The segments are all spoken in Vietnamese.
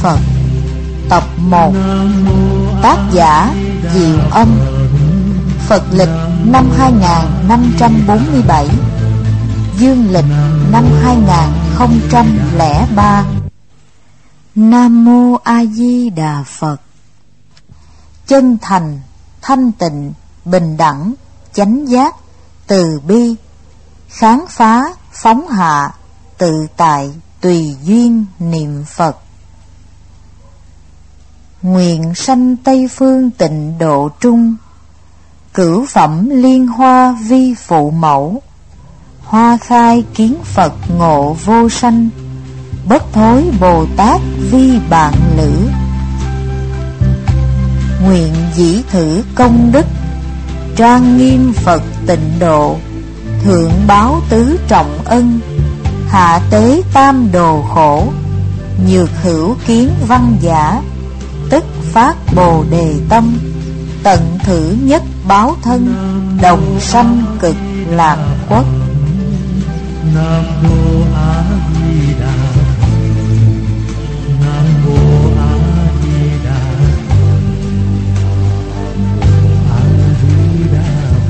Phật. Tập 1. Tác giả Diệu Âm. Phật lịch năm 2547, dương lịch năm 2003. Nam Mô A Di Đà Phật. Chân thành, thanh tịnh, bình đẳng, chánh giác, từ bi, kháng phá, phóng hạ, tự tại, tùy duyên niệm Phật. Nguyện sanh Tây Phương Tịnh Độ Trung, cửu phẩm liên hoa vi phụ mẫu, hoa khai kiến Phật ngộ vô sanh, bất thối Bồ Tát vi bạn lữ. Nguyện dĩ thử công đức, trang nghiêm Phật tịnh độ, thượng báo tứ trọng ân, hạ tế tam đồ khổ, nhược hữu kiến văn giả, tức phát Bồ đề tâm, tận thử nhất báo thân, đồng sanh cực lạc quốc. Nam Mô A Di Đà Phật. Nam Mô A Di Đà Phật. A Di Đà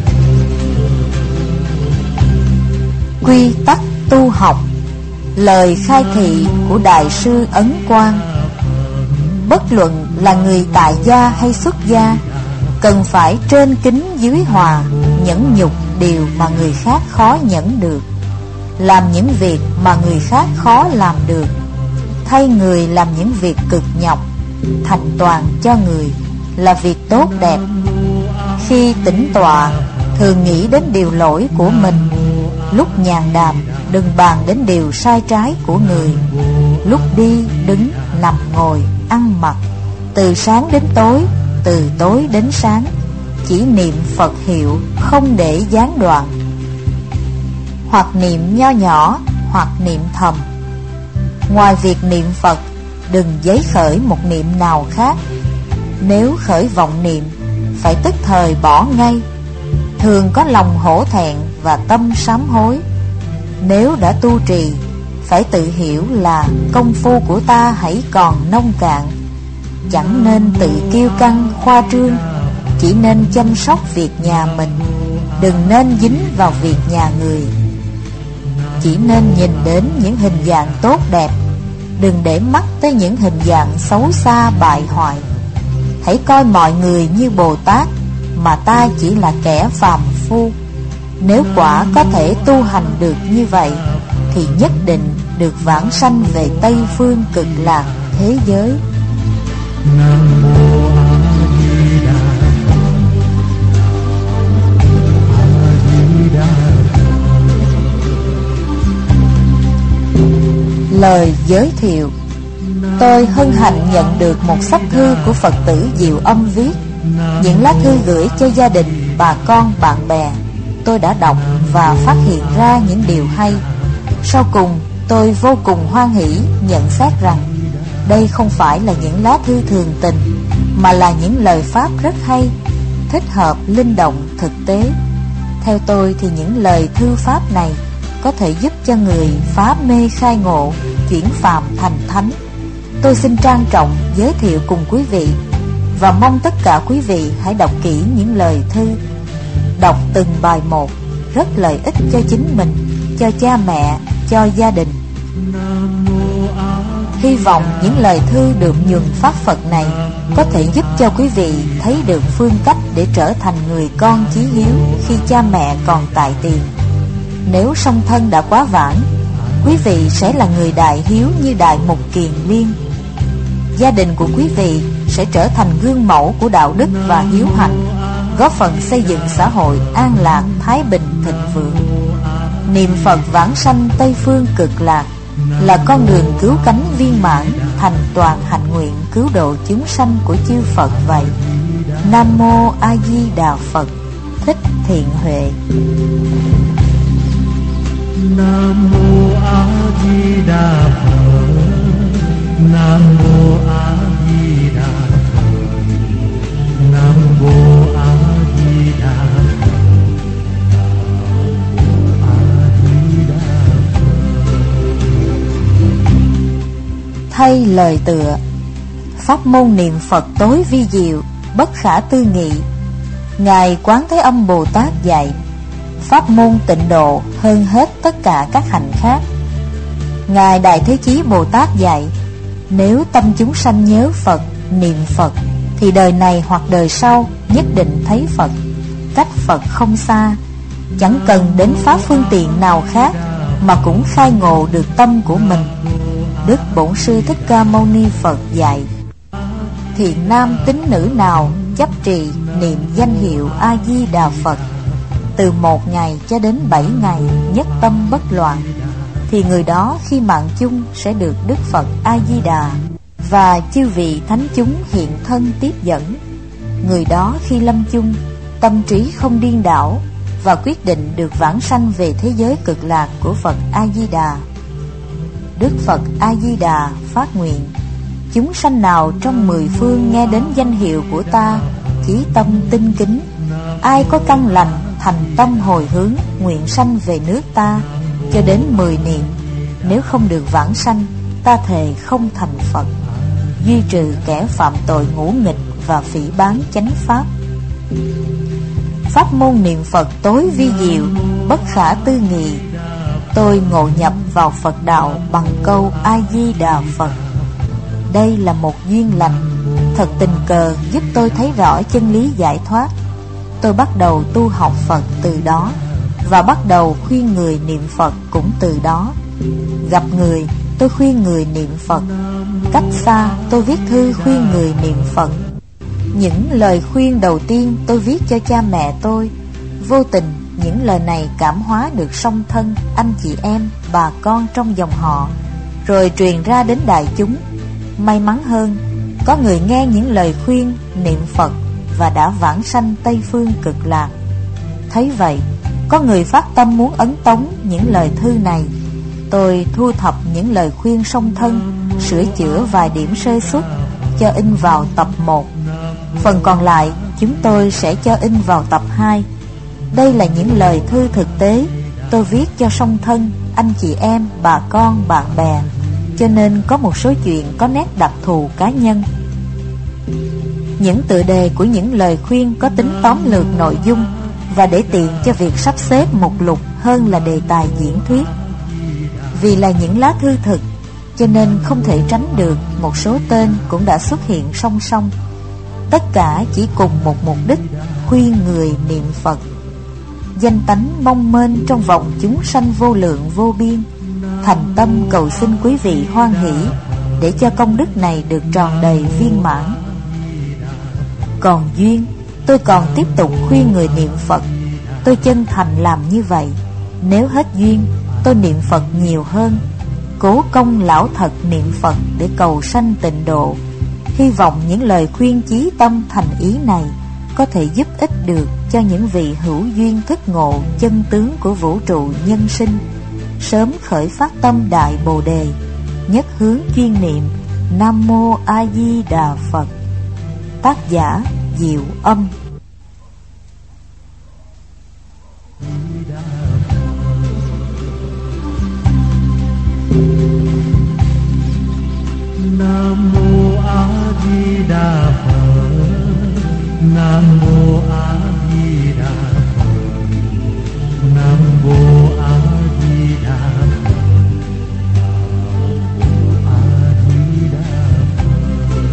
Phật. Quy tắc tu học. Lời khai thị của Đại sư Ấn Quang. Bất luận là người tại gia hay xuất gia, cần phải trên kính dưới hòa, nhẫn nhục điều mà người khác khó nhẫn được, làm những việc mà người khác khó làm được, thay người làm những việc cực nhọc, thành toàn cho người là việc tốt đẹp. Khi tĩnh tọa, thường nghĩ đến điều lỗi của mình. Lúc nhàn đàm, đừng bàn đến điều sai trái của người. Lúc đi, đứng, nằm, ngồi, ăn mặc, từ sáng đến tối, từ tối đến sáng, chỉ niệm Phật hiệu, không để gián đoạn. Hoặc niệm nho nhỏ, hoặc niệm thầm. Ngoài việc niệm Phật, đừng giấy khởi một niệm nào khác. Nếu khởi vọng niệm, phải tức thời bỏ ngay. Thường có lòng hổ thẹn và tâm sám hối. Nếu đã tu trì, phải tự hiểu là công phu của ta hãy còn nông cạn. Chẳng nên tự kiêu căng khoa trương, chỉ nên chăm sóc việc nhà mình, đừng nên dính vào việc nhà người. Chỉ nên nhìn đến những hình dạng tốt đẹp, đừng để mắt tới những hình dạng xấu xa bại hoại. Hãy coi mọi người như Bồ Tát, mà ta chỉ là kẻ phàm phu. Nếu quả có thể tu hành được như vậy, thì nhất định được vãng sanh về Tây Phương Cực Lạc thế giới. Nam Mô A Di Đà Phật. A Di Đà Phật. Lời giới thiệu. Tôi hân hạnh nhận được một sách thư của Phật tử Diệu Âm viết. Những lá thư gửi cho gia đình, bà con, bạn bè, tôi đã đọc và phát hiện ra những điều hay. Sau cùng, tôi vô cùng hoan hỷ nhận xét rằng đây không phải là những lá thư thường tình, mà là những lời pháp rất hay, thích hợp, linh động, thực tế. Theo tôi thì những lời thư pháp này có thể giúp cho người phá mê khai ngộ, chuyển phàm thành thánh. Tôi xin trang trọng giới thiệu cùng quý vị, và mong tất cả quý vị hãy đọc kỹ những lời thư. Đọc từng bài một, rất lợi ích cho chính mình, cho cha mẹ, cho gia đình. Hy vọng những lời thư được nhường pháp Phật này có thể giúp cho quý vị thấy được phương cách để trở thành người con chí hiếu khi cha mẹ còn tại tiền. Nếu song thân đã quá vãng, quý vị sẽ là người đại hiếu như Đại Mục Kiền Liên. Gia đình của quý vị sẽ trở thành gương mẫu của đạo đức và hiếu hạnh, góp phần xây dựng xã hội an lạc, thái bình, thịnh vượng. Niệm Phật vãng sanh Tây Phương Cực Lạc là con đường cứu cánh viên mãn, thành toàn hạnh nguyện cứu độ chúng sanh của chư Phật vậy. Nam Mô A Di Đà Phật. Thích Thiện Huệ. Nam Mô A Di Đà Phật. Nam Mô A Di Đà Phật. Nam Mô A Di Đà Phật. A Di Đà Phật. Thay lời tựa. Pháp môn niệm Phật tối vi diệu, bất khả tư nghị. Ngài Quán Thế Âm Bồ Tát dạy pháp môn tịnh độ hơn hết tất cả các hạnh khác. Ngài Đại Thế Chí Bồ Tát dạy, nếu tâm chúng sanh nhớ Phật, niệm Phật, thì đời này hoặc đời sau nhất định thấy Phật, cách Phật không xa, chẳng cần đến pháp phương tiện nào khác mà cũng khai ngộ được tâm của mình. Đức Bổn Sư Thích Ca Mâu Ni Phật dạy, thiện nam tín nữ nào chấp trì niệm danh hiệu A Di Đà Phật từ 1 ngày cho đến 7 ngày nhất tâm bất loạn, thì người đó khi mạng chung sẽ được Đức Phật A Di Đà và chư vị thánh chúng hiện thân tiếp dẫn. Người đó khi lâm chung, tâm trí không điên đảo và quyết định được vãng sanh về thế giới cực lạc của Phật A Di Đà. Đức Phật A Di Đà phát nguyện, chúng sanh nào trong 10 phương nghe đến danh hiệu của ta, chí tâm tinh kính, ai có căn lành thành tâm hồi hướng, nguyện sanh về nước ta cho đến 10 niệm, nếu không được vãng sanh, ta thề không thành Phật, duy trừ kẻ phạm tội ngũ nghịch và phỉ báng chánh pháp. Pháp môn niệm Phật tối vi diệu, bất khả tư nghị. Tôi ngộ nhập vào Phật đạo bằng câu A Di Đà Phật. Đây là một duyên lành, thật tình cờ giúp tôi thấy rõ chân lý giải thoát. Tôi bắt đầu tu học Phật từ đó, và bắt đầu khuyên người niệm Phật cũng từ đó. Gặp người, tôi khuyên người niệm Phật. Cách xa, tôi viết thư khuyên người niệm Phật. Những lời khuyên đầu tiên tôi viết cho cha mẹ tôi. Vô tình, những lời này cảm hóa được song thân, anh chị em, bà con trong dòng họ, rồi truyền ra đến đại chúng. May mắn hơn, có người nghe những lời khuyên niệm Phật và đã vãng sanh Tây Phương Cực Lạc. Thấy vậy, có người phát tâm muốn ấn tống những lời thư này. Tôi thu thập những lời khuyên song thân, sửa chữa vài điểm sơ xuất, cho in vào tập 1. Phần còn lại chúng tôi sẽ cho in vào tập 2. Đây là những lời thư thực tế tôi viết cho song thân, anh chị em, bà con, bạn bè, cho nên có một số chuyện có nét đặc thù cá nhân. Những tựa đề của những lời khuyên có tính tóm lược nội dung và để tiện cho việc sắp xếp mục lục hơn là đề tài diễn thuyết. Vì là những lá thư thực, cho nên không thể tránh được một số tên cũng đã xuất hiện song song. Tất cả chỉ cùng một mục đích, khuyên người niệm Phật. Danh tánh mong mênh trong vòng chúng sanh vô lượng vô biên, thành tâm cầu xin quý vị hoan hỷ để cho công đức này được tròn đầy viên mãn. Còn duyên, tôi còn tiếp tục khuyên người niệm Phật. Tôi chân thành làm như vậy. Nếu hết duyên, tôi niệm Phật nhiều hơn, cố công lão thật niệm Phật để cầu sanh tịnh độ. Hy vọng những lời khuyên chí tâm thành ý này có thể giúp ích được cho những vị hữu duyên thức ngộ chân tướng của vũ trụ nhân sinh, sớm khởi phát tâm đại bồ đề, nhất hướng chuyên niệm Nam Mô A Di Đà Phật. Tác giả Diệu Âm. Nam Mô A Di Đà Phật. Nam Mô A Di Đà Phật. Nam Mô A Di Đà Phật. A Di Đà Phật.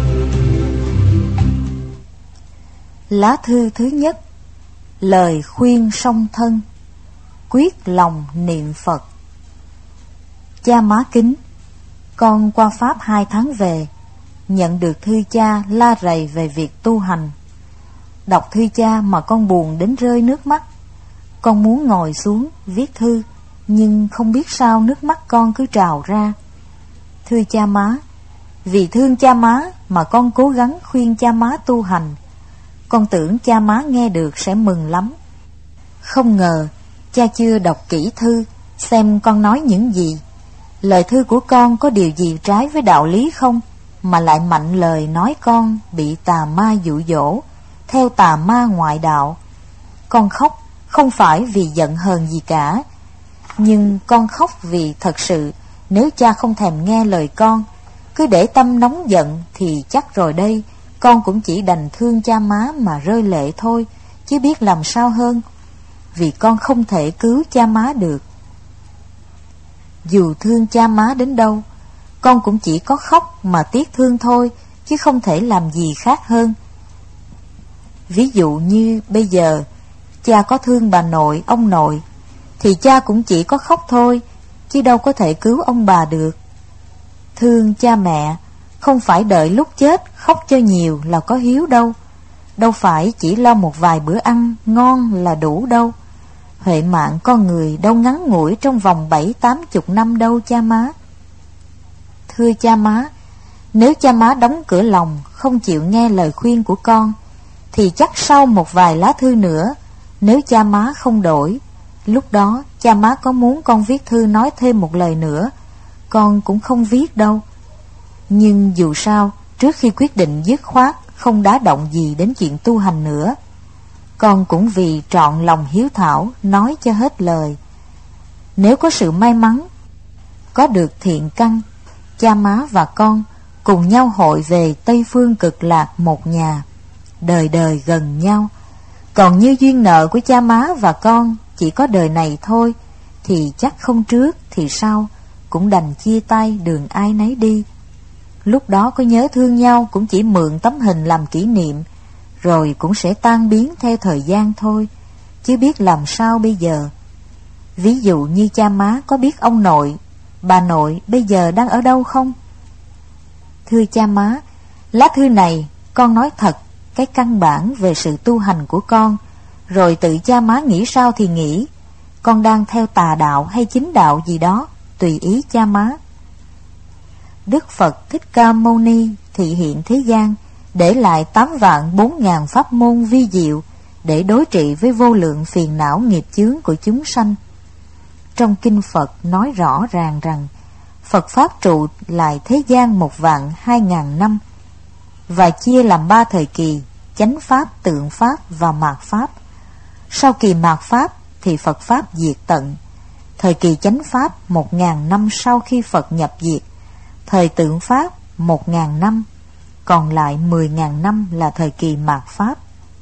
Lá thư thứ nhất. Lời khuyên song thân. Quyết lòng niệm Phật. Cha má kính, con qua Pháp 2 tháng về, nhận được thư cha la rầy về việc tu hành. Đọc thư cha mà con buồn đến rơi nước mắt. Con muốn ngồi xuống viết thư, nhưng không biết sao nước mắt con cứ trào ra. Thưa cha má, vì thương cha má mà con cố gắng khuyên cha má tu hành. Con tưởng cha má nghe được sẽ mừng lắm. Không ngờ cha chưa đọc kỹ thư, xem con nói những gì. Lời thư của con có điều gì trái với đạo lý không, mà lại mạnh lời nói con bị tà ma dụ dỗ, theo tà ma ngoại đạo. Con khóc không phải vì giận hờn gì cả, nhưng con khóc vì thật sự nếu cha không thèm nghe lời con, cứ để tâm nóng giận thì chắc rồi đây, con cũng chỉ đành thương cha má mà rơi lệ thôi, chứ biết làm sao hơn, vì con không thể cứu cha má được. Dù thương cha má đến đâu, con cũng chỉ có khóc mà tiếc thương thôi, chứ không thể làm gì khác hơn. Ví dụ như bây giờ cha có thương bà nội, ông nội, thì cha cũng chỉ có khóc thôi, chứ đâu có thể cứu ông bà được. Thương cha mẹ không phải đợi lúc chết khóc cho nhiều là có hiếu đâu, đâu phải chỉ lo một vài bữa ăn ngon là đủ đâu. Huệ mạng con người đâu ngắn ngủi trong vòng 70-80 năm đâu cha má. Thưa cha má, nếu cha má đóng cửa lòng không chịu nghe lời khuyên của con, thì chắc sau một vài lá thư nữa, nếu cha má không đổi, lúc đó cha má có muốn con viết thư nói thêm một lời nữa, con cũng không viết đâu. Nhưng dù sao, trước khi quyết định dứt khoát không đá động gì đến chuyện tu hành nữa, con cũng vì trọn lòng hiếu thảo nói cho hết lời. Nếu có sự may mắn có được thiện căn, cha má và con cùng nhau hội về Tây Phương Cực Lạc một nhà, đời đời gần nhau. Còn như duyên nợ của cha má và con chỉ có đời này thôi, thì chắc không trước thì sau cũng đành chia tay đường ai nấy đi. Lúc đó có nhớ thương nhau cũng chỉ mượn tấm hình làm kỷ niệm, rồi cũng sẽ tan biến theo thời gian thôi, chứ biết làm sao bây giờ. Ví dụ như cha má có biết ông nội, bà nội bây giờ đang ở đâu không? Thưa cha má, lá thư này con nói thật cái căn bản về sự tu hành của con, rồi tự cha má nghĩ sao thì nghĩ. Con đang theo tà đạo hay chính đạo gì đó, tùy ý cha má. Đức Phật Thích Ca Mâu Ni thị hiện thế gian, để lại 8.400.000 pháp môn vi diệu để đối trị với vô lượng phiền não nghiệp chướng của chúng sanh. Trong kinh Phật nói rõ ràng rằng Phật Pháp trụ lại thế gian 1.200.000 năm, và chia làm 3 thời kỳ: chánh Pháp, tượng Pháp và mạt Pháp. Sau kỳ mạt Pháp thì Phật Pháp diệt tận. Thời kỳ chánh Pháp 1.000 năm sau khi Phật nhập diệt. Thời tượng Pháp 1.000 năm, còn lại 10.000 năm là thời kỳ mạt Pháp.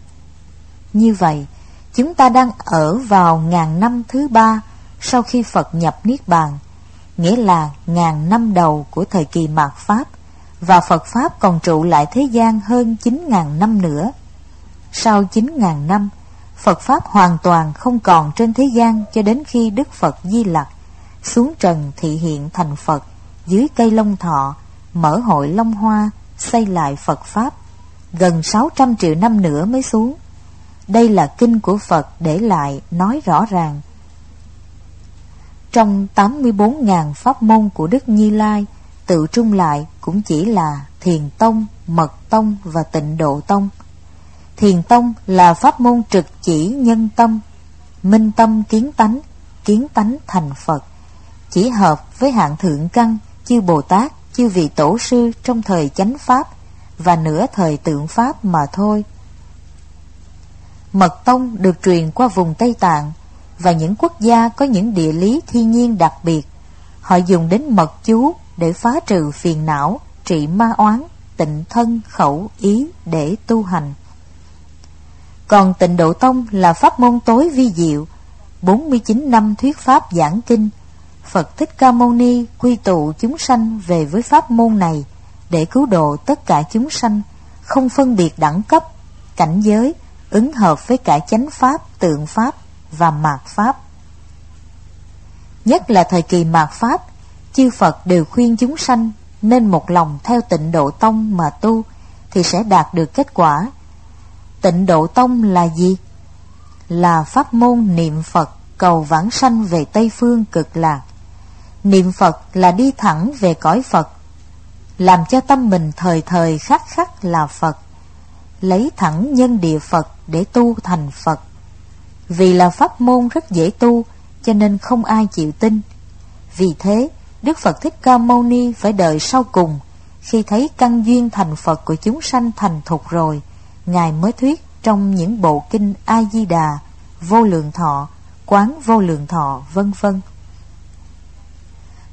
Như vậy, chúng ta đang ở vào 1000 năm thứ 3 sau khi Phật nhập Niết Bàn, nghĩa là 1000 năm đầu của thời kỳ mạt Pháp, và Phật Pháp còn trụ lại thế gian hơn 9.000 năm nữa. Sau 9.000 năm, Phật Pháp hoàn toàn không còn trên thế gian cho đến khi Đức Phật Di Lặc xuống trần thị hiện thành Phật dưới cây Long Thọ, mở hội Long Hoa, xây lại Phật Pháp. Gần 600 triệu năm nữa mới xuống. Đây là kinh của Phật để lại nói rõ ràng. Trong 84.000 pháp môn của Đức Như Lai, tự trung lại cũng chỉ là Thiền Tông, Mật Tông và Tịnh Độ Tông. Thiền Tông là pháp môn trực chỉ nhân tâm, minh tâm kiến tánh thành Phật, chỉ hợp với hạng thượng căn, chư Bồ Tát, chư vị tổ sư trong thời chánh Pháp và nửa thời tượng Pháp mà thôi. Mật Tông được truyền qua vùng Tây Tạng và những quốc gia có những địa lý thiên nhiên đặc biệt. Họ dùng đến mật chú để phá trừ phiền não, trị ma oán, tịnh thân, khẩu, ý để tu hành. Còn Tịnh Độ Tông là pháp môn tối vi diệu, 49 năm thuyết pháp giảng kinh. Phật Thích Ca Mâu Ni quy tụ chúng sanh về với pháp môn này để cứu độ tất cả chúng sanh, không phân biệt đẳng cấp, cảnh giới, ứng hợp với cả chánh Pháp, tượng Pháp và mạt Pháp. Nhất là thời kỳ mạt Pháp, chư Phật đều khuyên chúng sanh nên một lòng theo Tịnh Độ Tông mà tu thì sẽ đạt được kết quả. Tịnh Độ Tông là gì? Là pháp môn niệm Phật cầu vãng sanh về Tây Phương Cực Lạc. Niệm Phật là đi thẳng về cõi Phật, làm cho tâm mình thời thời khắc khắc là Phật, lấy thẳng nhân địa Phật để tu thành Phật. Vì là pháp môn rất dễ tu, cho nên không ai chịu tin. Vì thế, Đức Phật Thích Ca Mâu Ni phải đợi sau cùng, khi thấy căn duyên thành Phật của chúng sanh thành thục rồi, Ngài mới thuyết trong những bộ kinh A Di Đà, Vô Lượng Thọ, Quán Vô Lượng Thọ, vân vân.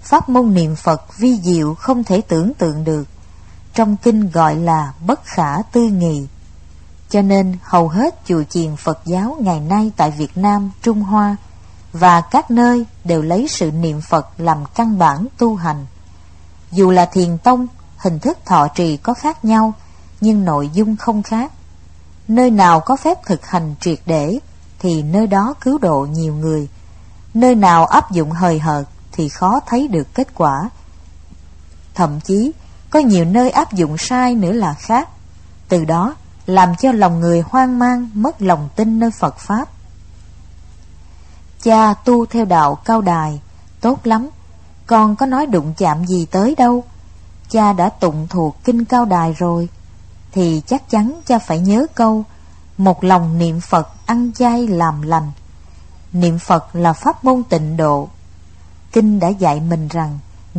Pháp môn niệm Phật vi diệu không thể tưởng tượng được, trong kinh gọi là bất khả tư nghị. Cho nên hầu hết chùa chiền Phật giáo ngày nay tại Việt Nam, Trung Hoa và các nơi đều lấy sự niệm Phật làm căn bản tu hành. Dù là thiền tông, hình thức thọ trì có khác nhau, nhưng nội dung không khác. Nơi nào có phép thực hành triệt để thì nơi đó cứu độ nhiều người. Nơi nào áp dụng hời hợt thì khó thấy được kết quả. Thậm chí có nhiều nơi áp dụng sai nữa là khác. Từ đó làm cho lòng người hoang mang, mất lòng tin nơi Phật Pháp. Cha tu theo đạo Cao Đài, tốt lắm, con có nói đụng chạm gì tới đâu. Cha đã tụng thuộc kinh Cao Đài rồi, thì chắc chắn cha phải nhớ câu một lòng niệm Phật ăn chay làm lành. Niệm Phật là pháp môn tịnh độ. Kinh đã dạy mình rằng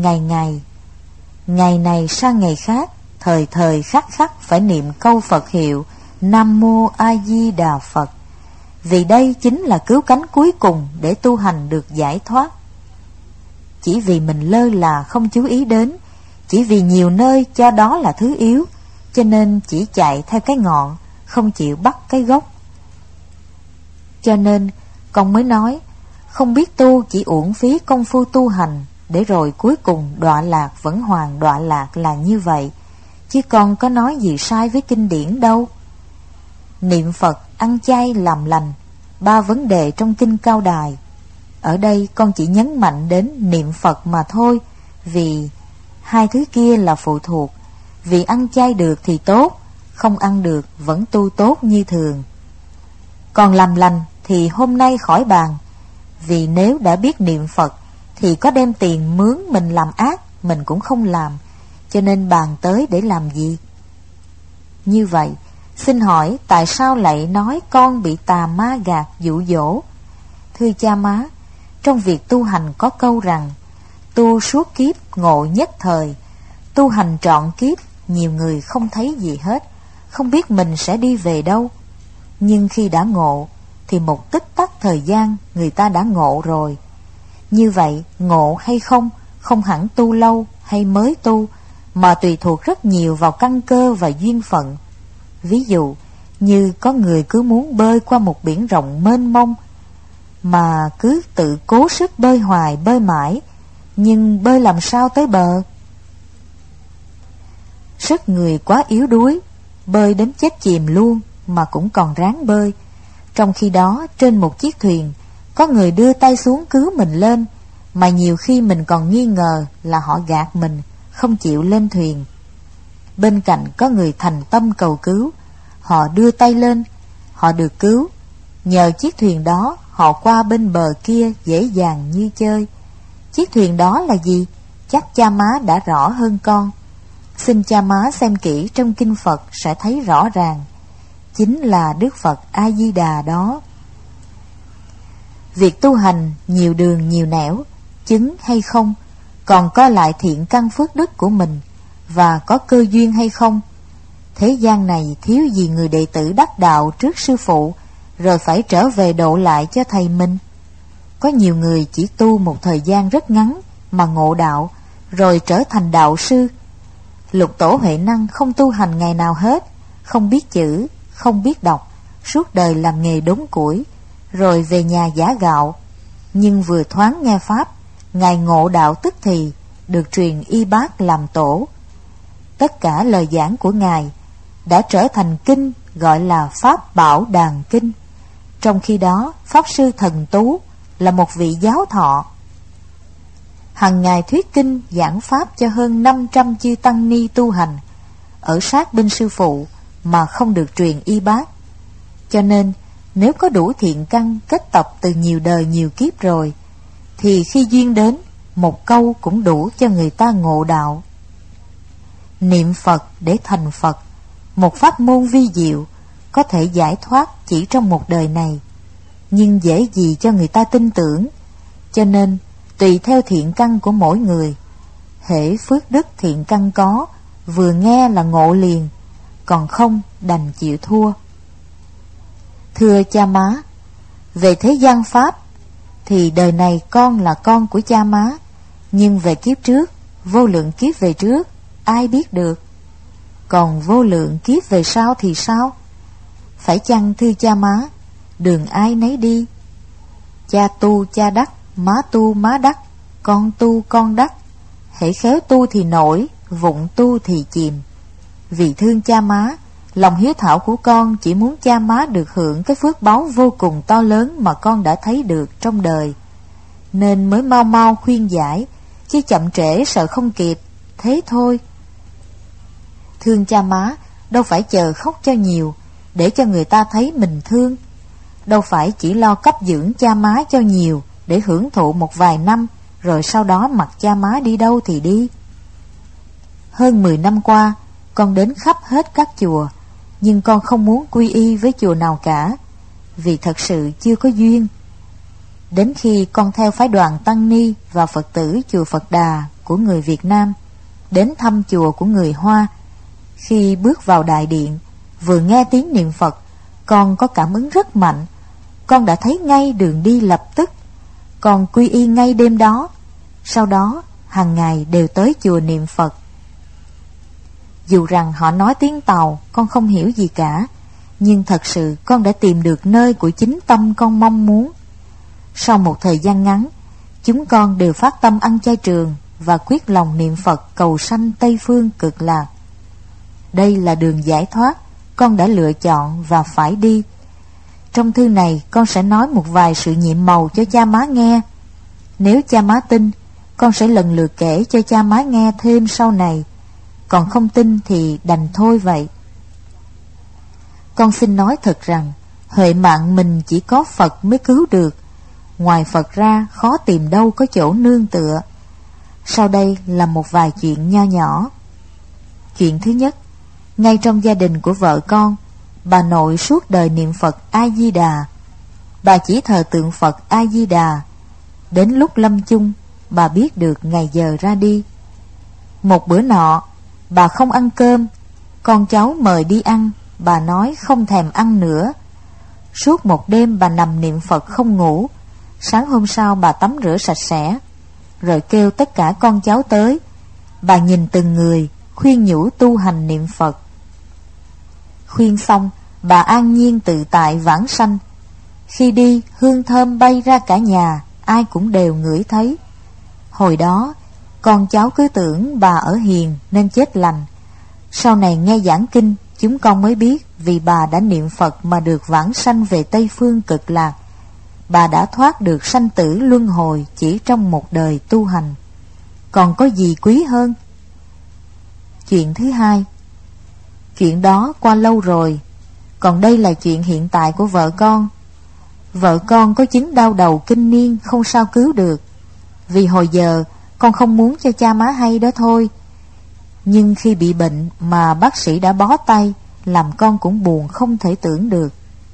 ngày này sang ngày khác, thời thời khắc khắc phải niệm câu Phật hiệu Nam Mô A Di Đà Phật, vì đây chính là cứu cánh cuối cùng để tu hành được giải thoát. Chỉ vì mình lơ là không chú ý đến, chỉ vì nhiều nơi cho đó là thứ yếu, cho nên chỉ chạy theo cái ngọn, không chịu bắt cái gốc. Cho nên con mới nói, không biết tu chỉ uổng phí công phu tu hành, để rồi cuối cùng đọa lạc vẫn hoàn đọa lạc là như vậy, chứ con có nói gì sai với kinh điển đâu. Niệm Phật, ăn chay, làm lành, 3 vấn đề trong kinh Cao Đài. Ở đây con chỉ nhấn mạnh đến niệm Phật mà thôi, vì 2 thứ kia là phụ thuộc. Vì ăn chay được thì tốt, không ăn được vẫn tu tốt như thường. Còn làm lành thì hôm nay khỏi bàn, vì nếu đã biết niệm Phật thì có đem tiền mướn mình làm ác mình cũng không làm, cho nên bàn tới để làm gì. Như vậy, xin hỏi tại sao lại nói con bị tà ma gạt dụ dỗ? Thưa cha má, trong việc tu hành có câu rằng tu suốt kiếp ngộ nhất thời. Tu hành trọn kiếp, nhiều người không thấy gì hết, không biết mình sẽ đi về đâu. Nhưng khi đã ngộ thì một tích tắc thời gian người ta đã ngộ rồi. Như vậy ngộ hay không, không hẳn tu lâu hay mới tu, mà tùy thuộc rất nhiều vào căn cơ và duyên phận. Ví dụ như có người cứ muốn bơi qua một biển rộng mênh mông, mà cứ tự cố sức bơi hoài bơi mãi, nhưng bơi làm sao tới bờ? Sức người quá yếu đuối, bơi đến chết chìm luôn mà cũng còn ráng bơi. Trong khi đó trên một chiếc thuyền, có người đưa tay xuống cứu mình lên, mà nhiều khi mình còn nghi ngờ là họ gạt mình, không chịu lên thuyền. Bên cạnh có người thành tâm cầu cứu, họ đưa tay lên, họ được cứu. Nhờ chiếc thuyền đó họ qua bên bờ kia dễ dàng như chơi. Chiếc thuyền đó là gì? Chắc cha má đã rõ hơn con. Xin cha má xem kỹ trong kinh Phật sẽ thấy rõ ràng. Chính là Đức Phật A Di Đà đó. Việc tu hành nhiều đường nhiều nẻo, chứng hay không, còn coi lại thiện căn phước đức của mình và có cơ duyên hay không. Thế gian này thiếu gì người đệ tử đắc đạo trước sư phụ, rồi phải trở về độ lại cho thầy mình. Có nhiều người chỉ tu một thời gian rất ngắn mà ngộ đạo, rồi trở thành đạo sư. Lục Tổ Huệ Năng không tu hành ngày nào hết, không biết chữ, không biết đọc, suốt đời làm nghề đốn củi, rồi về nhà giã gạo. Nhưng vừa thoáng nghe Pháp, Ngài ngộ đạo tức thì, được truyền y bác làm tổ. Tất cả lời giảng của Ngài đã trở thành kinh, gọi là Pháp Bảo Đàn Kinh. Trong khi đó, Pháp Sư Thần Tú là một vị giáo thọ, hằng ngày thuyết kinh giảng Pháp cho hơn 500 chư tăng ni tu hành, ở sát bên sư phụ mà không được truyền y bác. Cho nên nếu có đủ thiện căn kết tập từ nhiều đời nhiều kiếp rồi, thì khi duyên đến, một câu cũng đủ cho người ta ngộ đạo. Niệm Phật để thành Phật, một pháp môn vi diệu, có thể giải thoát chỉ trong một đời này, nhưng dễ gì cho người ta tin tưởng. Cho nên tùy theo thiện căn của mỗi người, hễ phước đức thiện căn có, vừa nghe là ngộ liền, còn không đành chịu thua. Thưa cha má, về thế gian Pháp thì đời này con là con của cha má, Nhưng về kiếp trước, vô lượng kiếp về trước, ai biết được? Còn vô lượng kiếp về sau thì sao? Phải chăng thưa cha má, đường ai nấy đi? Cha tu cha đắc, má tu má đắc, con tu con đắc. Hễ khéo tu thì nổi, vụng tu thì chìm. Vì thương cha má, lòng hiếu thảo của con chỉ muốn cha má được hưởng cái phước báu vô cùng to lớn mà con đã thấy được trong đời, nên mới mau mau khuyên giải, chứ chậm trễ sợ không kịp, thế thôi. Thương cha má đâu phải chờ khóc cho nhiều để cho người ta thấy mình thương, đâu phải chỉ lo cấp dưỡng cha má cho nhiều để hưởng thụ một vài năm rồi sau đó mặc cha má đi đâu thì đi. Hơn 10 năm qua, con đến khắp hết các chùa, nhưng con không muốn quy y với chùa nào cả, vì thật sự chưa có duyên. Đến khi con theo phái đoàn Tăng Ni và Phật tử chùa Phật Đà của người Việt Nam, đến thăm chùa của người Hoa, khi bước vào đại điện, vừa nghe tiếng niệm Phật, con có cảm ứng rất mạnh. Con đã thấy ngay đường đi lập tức. Con quy y ngay đêm đó. Sau đó, hàng ngày đều tới chùa niệm Phật. Dù rằng họ nói tiếng Tàu, con không hiểu gì cả, nhưng thật sự con đã tìm được nơi của chính tâm con mong muốn. Sau một thời gian ngắn, chúng con đều phát tâm ăn chay trường và quyết lòng niệm Phật cầu sanh Tây Phương Cực Lạc. Đây là đường giải thoát con đã lựa chọn và phải đi. Trong thư này con sẽ nói một vài sự nhiệm màu cho cha má nghe. Nếu cha má tin, con sẽ lần lượt kể cho cha má nghe thêm sau này. Còn không tin thì đành thôi vậy. Con xin nói thật rằng huệ mạng mình chỉ có Phật mới cứu được. Ngoài Phật ra khó tìm đâu có chỗ nương tựa. Sau đây là một vài chuyện nho nhỏ. Chuyện thứ nhất, ngay trong gia đình của vợ con, bà nội suốt đời niệm Phật A-di-đà. Bà chỉ thờ tượng Phật A-di-đà. Đến lúc lâm chung, bà biết được ngày giờ ra đi. Một bữa nọ, bà không ăn cơm. Con cháu mời đi ăn, bà nói không thèm ăn nữa. Suốt một đêm bà nằm niệm Phật không ngủ. Sáng hôm sau bà tắm rửa sạch sẽ, rồi kêu tất cả con cháu tới. Bà nhìn từng người, khuyên nhủ tu hành niệm Phật. Khuyên xong, bà an nhiên tự tại vãng sanh. Khi đi, hương thơm bay ra cả nhà, ai cũng đều ngửi thấy. Hồi đó, con cháu cứ tưởng bà ở hiền nên chết lành. Sau này nghe giảng kinh, chúng con mới biết vì bà đã niệm Phật mà được vãng sanh về Tây Phương Cực Lạc. Bà đã thoát được sanh tử luân hồi chỉ trong một đời tu hành. Còn có gì quý hơn? Chuyện thứ hai, chuyện đó qua lâu rồi. Còn đây là chuyện hiện tại của vợ con. Vợ con có chứng đau đầu kinh niên không sao cứu được. Vì hồi giờ con không muốn cho cha má hay đó thôi. Nhưng khi bị bệnh mà bác sĩ đã bó tay, làm con cũng buồn không thể tưởng được.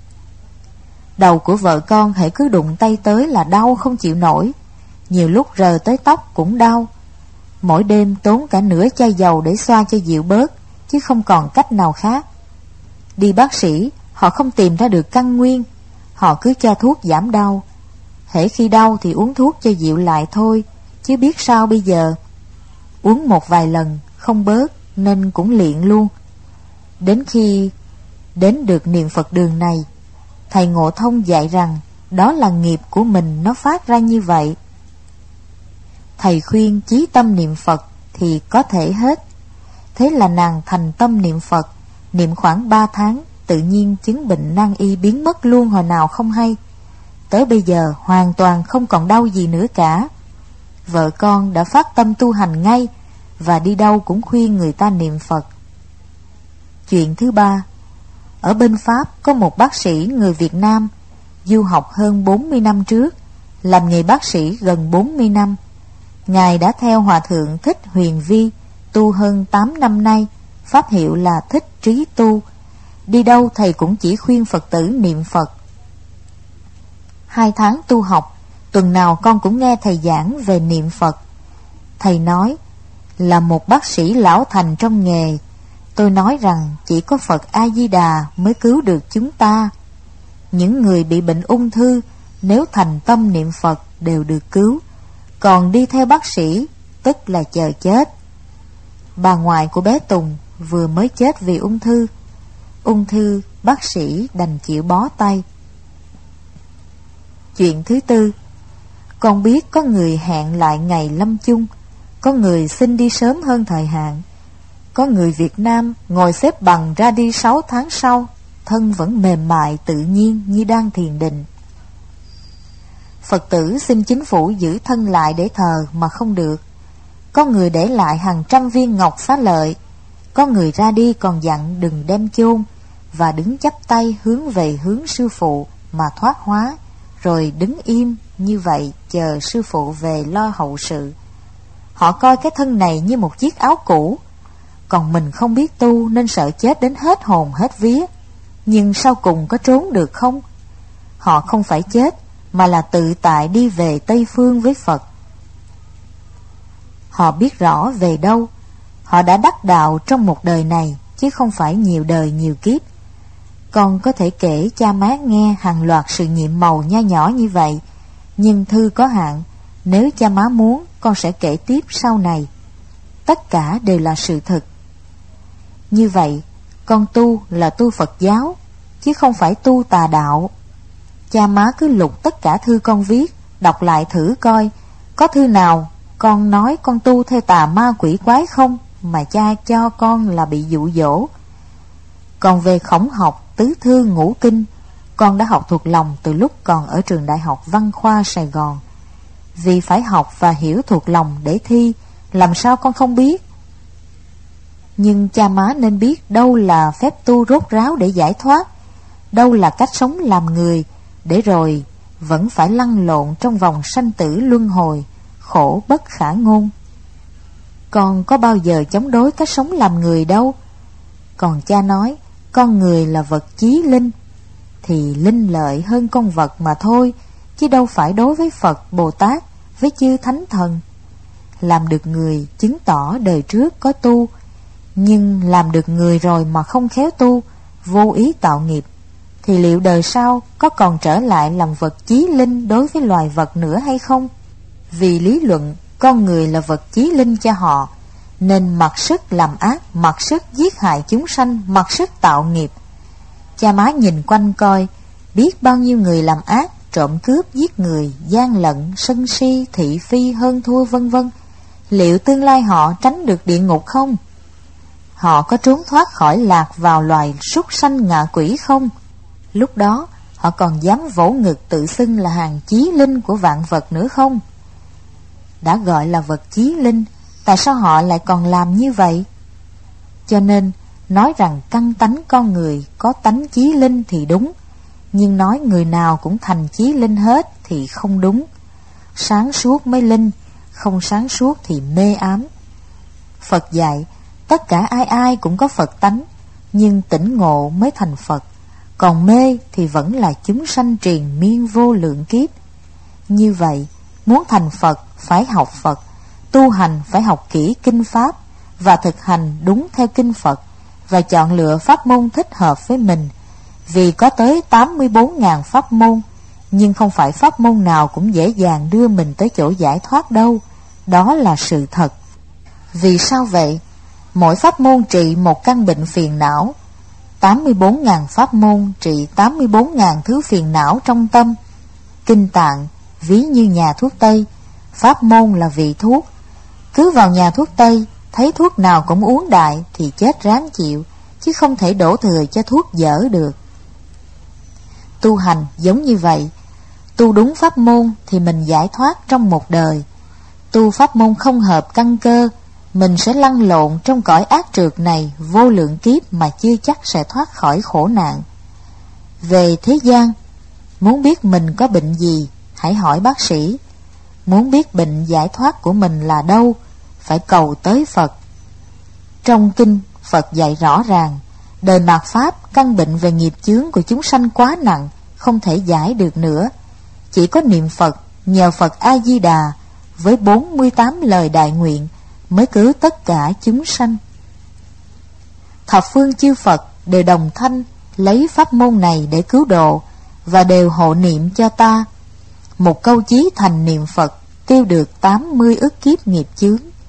Đầu của vợ con hễ cứ đụng tay tới là đau không chịu nổi. Nhiều lúc rờ tới tóc cũng đau. Mỗi đêm tốn cả nửa chai dầu để xoa cho dịu bớt, chứ không còn cách nào khác. Đi bác sĩ, họ không tìm ra được căn nguyên. Họ cứ cho thuốc giảm đau. Hễ khi đau thì uống thuốc cho dịu lại thôi, chứ biết sao bây giờ. Uống một vài lần không bớt nên cũng liệng luôn. Đến khi đến được niệm Phật đường này, thầy Ngộ Thông dạy rằng đó là nghiệp của mình nó phát ra như vậy. Thầy khuyên chí tâm niệm Phật thì có thể hết. Thế là nàng thành tâm niệm Phật, niệm khoảng 3 tháng, tự nhiên chứng bệnh nan y biến mất luôn hồi nào không hay. Tới bây giờ hoàn toàn không còn đau gì nữa cả. Vợ con đã phát tâm tu hành ngay, và đi đâu cũng khuyên người ta niệm Phật. Chuyện thứ ba, ở bên Pháp có một bác sĩ người Việt Nam, du học hơn 40 năm trước, làm nghề bác sĩ gần 40 năm. Ngài đã theo Hòa Thượng Thích Huyền Vi tu hơn 8 năm nay, pháp hiệu là Thích Trí Tu. Đi đâu thầy cũng chỉ khuyên Phật tử niệm Phật. 2 tháng tu học, tuần nào con cũng nghe thầy giảng về niệm Phật. Thầy nói, là một bác sĩ lão thành trong nghề, tôi nói rằng chỉ có Phật A-di-đà mới cứu được chúng ta. Những người bị bệnh ung thư, nếu thành tâm niệm Phật đều được cứu. Còn đi theo bác sĩ tức là chờ chết. Bà ngoại của bé Tùng vừa mới chết vì ung thư. Ung thư, bác sĩ đành chịu bó tay. Chuyện thứ tư, con biết có người hẹn lại ngày lâm chung, có người xin đi sớm hơn thời hạn, có người Việt Nam ngồi xếp bằng ra đi 6 tháng sau, thân vẫn mềm mại tự nhiên như đang thiền định. Phật tử xin chính phủ giữ thân lại để thờ mà không được. Có người để lại hàng trăm viên ngọc xá lợi, có người ra đi còn dặn đừng đem chôn, và đứng chắp tay hướng về hướng sư phụ mà thoát hóa, rồi đứng im như vậy chờ sư phụ về lo hậu sự. Họ coi cái thân này như một chiếc áo cũ, còn mình không biết tu nên sợ chết đến hết hồn hết vía. Nhưng sau cùng có trốn được không? Họ không phải chết, mà là tự tại đi về Tây Phương với Phật. Họ biết rõ về đâu. Họ đã đắc đạo trong một đời này, chứ không phải nhiều đời nhiều kiếp. Con có thể kể cha má nghe hàng loạt sự nhiệm màu nho nhỏ như vậy, nhưng thư có hạn. Nếu cha má muốn, con sẽ kể tiếp sau này. Tất cả đều là sự thực. Như vậy, con tu là tu Phật giáo, chứ không phải tu tà đạo. Cha má cứ lục tất cả thư con viết, đọc lại thử coi, có thư nào con nói con tu theo tà ma quỷ quái không, mà cha cho con là bị dụ dỗ. Còn về khổng học, tứ thư, ngũ kinh, con đã học thuộc lòng từ lúc còn ở trường Đại học Văn khoa Sài Gòn. Vì phải học và hiểu thuộc lòng để thi, làm sao con không biết. Nhưng cha má nên biết đâu là phép tu rốt ráo để giải thoát, đâu là cách sống làm người, để rồi vẫn phải lăn lộn trong vòng sanh tử luân hồi, khổ bất khả ngôn. Con có bao giờ chống đối cách sống làm người đâu. Còn cha nói con người là vật chí linh, thì linh lợi hơn con vật mà thôi, chứ đâu phải đối với Phật, Bồ Tát, với chư Thánh Thần. Làm được người chứng tỏ đời trước có tu, nhưng làm được người rồi mà không khéo tu, vô ý tạo nghiệp, thì liệu đời sau có còn trở lại làm vật chí linh đối với loài vật nữa hay không? Vì lý luận con người là vật chí linh cho họ, nên mặc sức làm ác, mặc sức giết hại chúng sanh, mặc sức tạo nghiệp. Cha má nhìn quanh coi, biết bao nhiêu người làm ác, trộm cướp, giết người, gian lận, sân si, thị phi, hơn thua vân vân. Liệu tương lai họ tránh được địa ngục không? Họ có trốn thoát khỏi lạc vào loài súc sanh ngạ quỷ không? Lúc đó họ còn dám vỗ ngực tự xưng là hàng chí linh của vạn vật nữa không? Đã gọi là vật chí linh, tại sao họ lại còn làm như vậy? Cho nên nói rằng căn tánh con người có tánh chí linh thì đúng, nhưng nói người nào cũng thành chí linh hết thì không đúng. Sáng suốt mới linh, không sáng suốt thì mê ám. Phật dạy tất cả ai ai cũng có Phật tánh, nhưng tỉnh ngộ mới thành Phật, còn mê thì vẫn là chúng sanh triền miên vô lượng kiếp. Như vậy, muốn thành Phật phải học Phật, tu hành phải học kỹ kinh pháp và thực hành đúng theo kinh Phật, và chọn lựa pháp môn thích hợp với mình. Vì có tới 84.000 pháp môn, nhưng không phải pháp môn nào cũng dễ dàng đưa mình tới chỗ giải thoát đâu. Đó là sự thật. Vì sao vậy? Mỗi pháp môn trị một căn bệnh phiền não. 84.000 pháp môn trị 84.000 thứ phiền não trong tâm. Kinh Tạng ví như nhà thuốc Tây, pháp môn là vị thuốc. Cứ vào nhà thuốc Tây, thấy thuốc nào cũng uống đại thì chết ráng chịu, chứ không thể đổ thừa cho thuốc dở được. Tu hành giống như vậy. Tu đúng pháp môn thì mình giải thoát trong một đời. Tu pháp môn không hợp căn cơ, mình sẽ lăn lộn trong cõi ác trượt này vô lượng kiếp mà chưa chắc sẽ thoát khỏi khổ nạn. Về thế gian, muốn biết mình có bệnh gì, hãy hỏi bác sĩ. Muốn biết bệnh giải thoát của mình là đâu, phải cầu tới Phật. Trong kinh, Phật dạy rõ ràng, đời mạt Pháp, căn bệnh về nghiệp chướng của chúng sanh quá nặng, không thể giải được nữa. Chỉ có niệm Phật, nhờ Phật A-di-đà, với 48 lời đại nguyện, mới cứu tất cả chúng sanh. Thập phương chư Phật đều đồng thanh lấy pháp môn này để cứu độ, và đều hộ niệm cho ta. Một câu chí thành niệm Phật tiêu được 80 ức kiếp nghiệp chướng.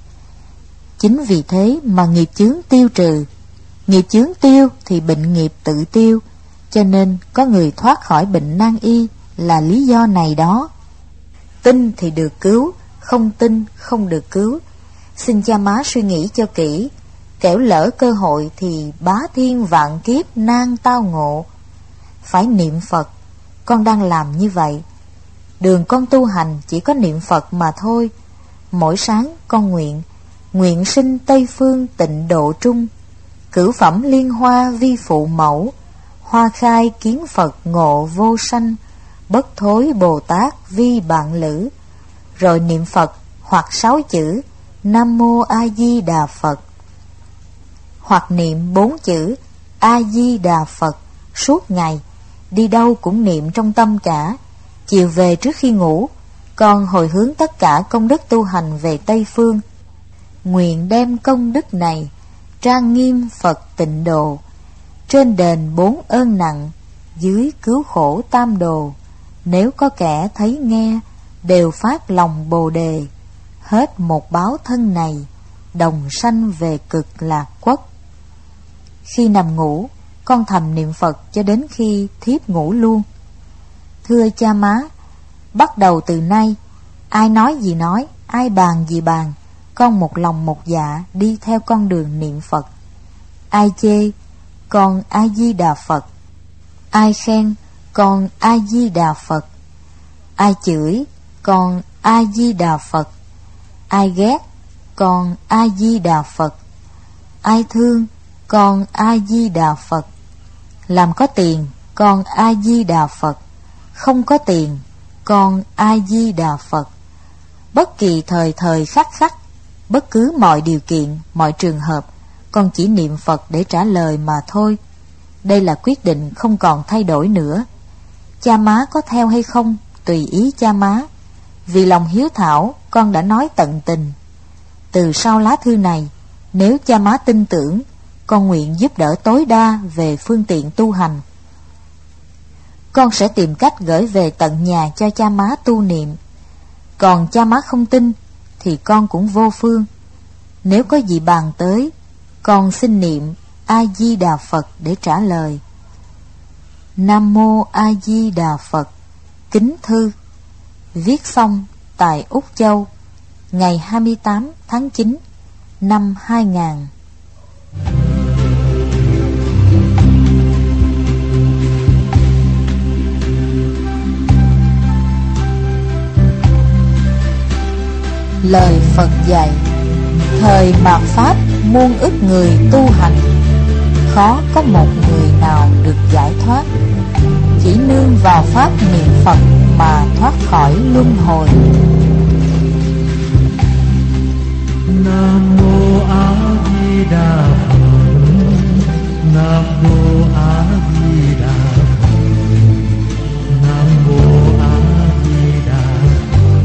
Chính vì thế mà nghiệp chướng tiêu trừ. Nghiệp chướng tiêu thì bệnh nghiệp tự tiêu. Cho nên có người thoát khỏi bệnh nan y là lý do này đó. Tin thì được cứu, không tin không được cứu. Xin cha má suy nghĩ cho kỹ, kẻo lỡ cơ hội thì bá thiên vạn kiếp nan tao ngộ. Phải niệm Phật, con đang làm như vậy. Đường con tu hành chỉ có niệm Phật mà thôi. Mỗi sáng con nguyện sinh Tây Phương Tịnh Độ Trung, cửu phẩm liên hoa vi phụ mẫu, hoa khai kiến Phật ngộ vô sanh, bất thối Bồ Tát vi bạn lữ. Rồi niệm Phật hoặc 6 chữ Nam Mô A Di Đà Phật, hoặc niệm 4 chữ A Di Đà Phật suốt ngày, đi đâu cũng niệm trong tâm cả. Chiều về trước khi ngủ, con hồi hướng tất cả công đức tu hành về Tây Phương. Nguyện đem công đức này trang nghiêm Phật Tịnh Độ, trên đền 4 ơn nặng, dưới cứu khổ tam đồ. Nếu có kẻ thấy nghe, đều phát lòng Bồ Đề, hết một báo thân này, đồng sanh về cực lạc quốc. Khi nằm ngủ, con thầm niệm Phật cho đến khi thiếp ngủ luôn. Thưa cha má, bắt đầu từ nay, ai nói gì nói, ai bàn gì bàn, con một lòng một dạ đi theo con đường niệm Phật. Ai chê, con A Di Đà Phật. Ai khen, con A Di Đà Phật. Ai chửi, con A Di Đà Phật. Ai ghét, con A Di Đà Phật. Ai thương, con A Di Đà Phật. Làm có tiền, con A Di Đà Phật. Không có tiền, con A Di Đà Phật. Bất kỳ thời thời khắc khắc, bất cứ mọi điều kiện, mọi trường hợp, con chỉ niệm Phật để trả lời mà thôi. Đây là quyết định không còn thay đổi nữa. Cha má có theo hay không, tùy ý cha má. Vì lòng hiếu thảo, con đã nói tận tình. Từ sau lá thư này, nếu cha má tin tưởng, con nguyện giúp đỡ tối đa về phương tiện tu hành. Con sẽ tìm cách gửi về tận nhà cho cha má tu niệm. Còn cha má không tin, thì con cũng vô phương. Nếu có gì bàn tới, con xin niệm A Di Đà Phật để trả lời. Nam Mô A Di Đà Phật. Kính thư. Viết xong tại Úc Châu, ngày 28 tháng 9 năm 2000. Lời Phật dạy: thời mạt Pháp muôn ức người tu hành, khó có một người nào được giải thoát. Chỉ nương vào pháp niệm Phật mà thoát khỏi luân hồi. Nam Mô A Di Đà Phật. Nam Mô A Di Đà Phật. Nam Mô A Di Đà Phật.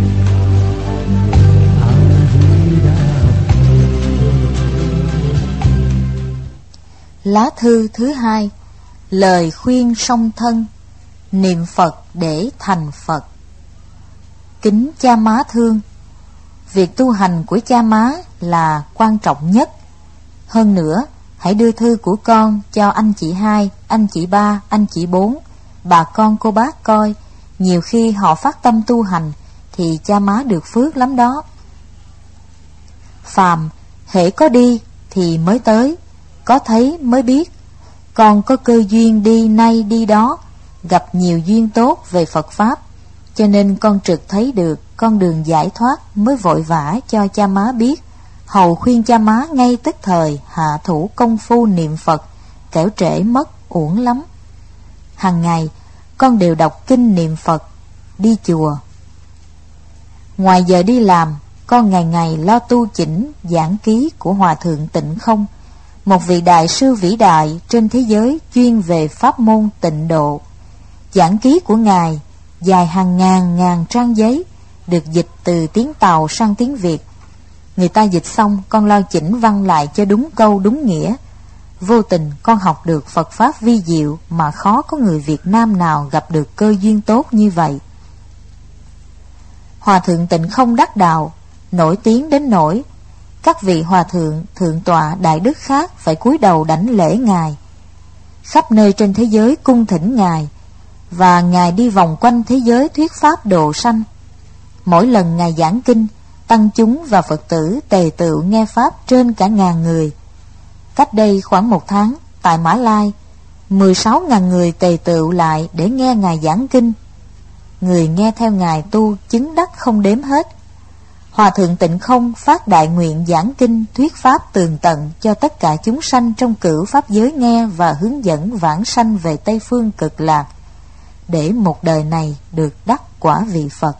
A Di Đà Phật. Lá thư thứ 2. Lời khuyên song thân: niệm Phật để thành Phật. Kính cha má thương, việc tu hành của cha má là quan trọng nhất. Hơn nữa, hãy đưa thư của con cho anh chị 2, anh chị 3, anh chị 4, bà con cô bác coi. Nhiều khi họ phát tâm tu hành thì cha má được phước lắm đó. Phàm hễ có đi thì mới tới, có thấy mới biết. Con có cơ duyên đi nay đi đó, gặp nhiều duyên tốt về Phật Pháp, cho nên con trực thấy được con đường giải thoát, mới vội vã cho cha má biết, hầu khuyên cha má ngay tức thời hạ thủ công phu niệm Phật, kẻo trễ mất uổng lắm. Hằng ngày con đều đọc kinh niệm Phật, đi chùa. Ngoài giờ đi làm, con ngày ngày lo tu chỉnh giảng ký của Hòa Thượng Tịnh Không, một vị đại sư vĩ đại trên thế giới chuyên về pháp môn tịnh độ. Giảng ký của Ngài dài hàng ngàn trang giấy, được dịch từ tiếng Tàu sang tiếng Việt. Người ta dịch xong, con lo chỉnh văn lại cho đúng câu đúng nghĩa. Vô tình con học được Phật Pháp vi diệu mà khó có người Việt Nam nào gặp được cơ duyên tốt như vậy. Hòa Thượng Tịnh Không đắc đạo, nổi tiếng đến nỗi các vị hòa thượng, thượng tọa, đại đức khác phải cúi đầu đảnh lễ Ngài. Khắp nơi trên thế giới cung thỉnh Ngài, và Ngài đi vòng quanh thế giới thuyết pháp độ sanh. Mỗi lần Ngài giảng kinh, tăng chúng và Phật tử tề tựu nghe pháp trên cả ngàn người. Cách đây khoảng 1 tháng, tại Mã Lai, 16.000 người tề tựu lại để nghe Ngài giảng kinh. Người nghe theo Ngài tu chứng đắc không đếm hết. Hòa thượng Tịnh Không phát đại nguyện giảng kinh thuyết pháp tường tận cho tất cả chúng sanh trong cửu pháp giới nghe, và hướng dẫn vãng sanh về Tây Phương Cực Lạc, để một đời này được đắc quả vị Phật.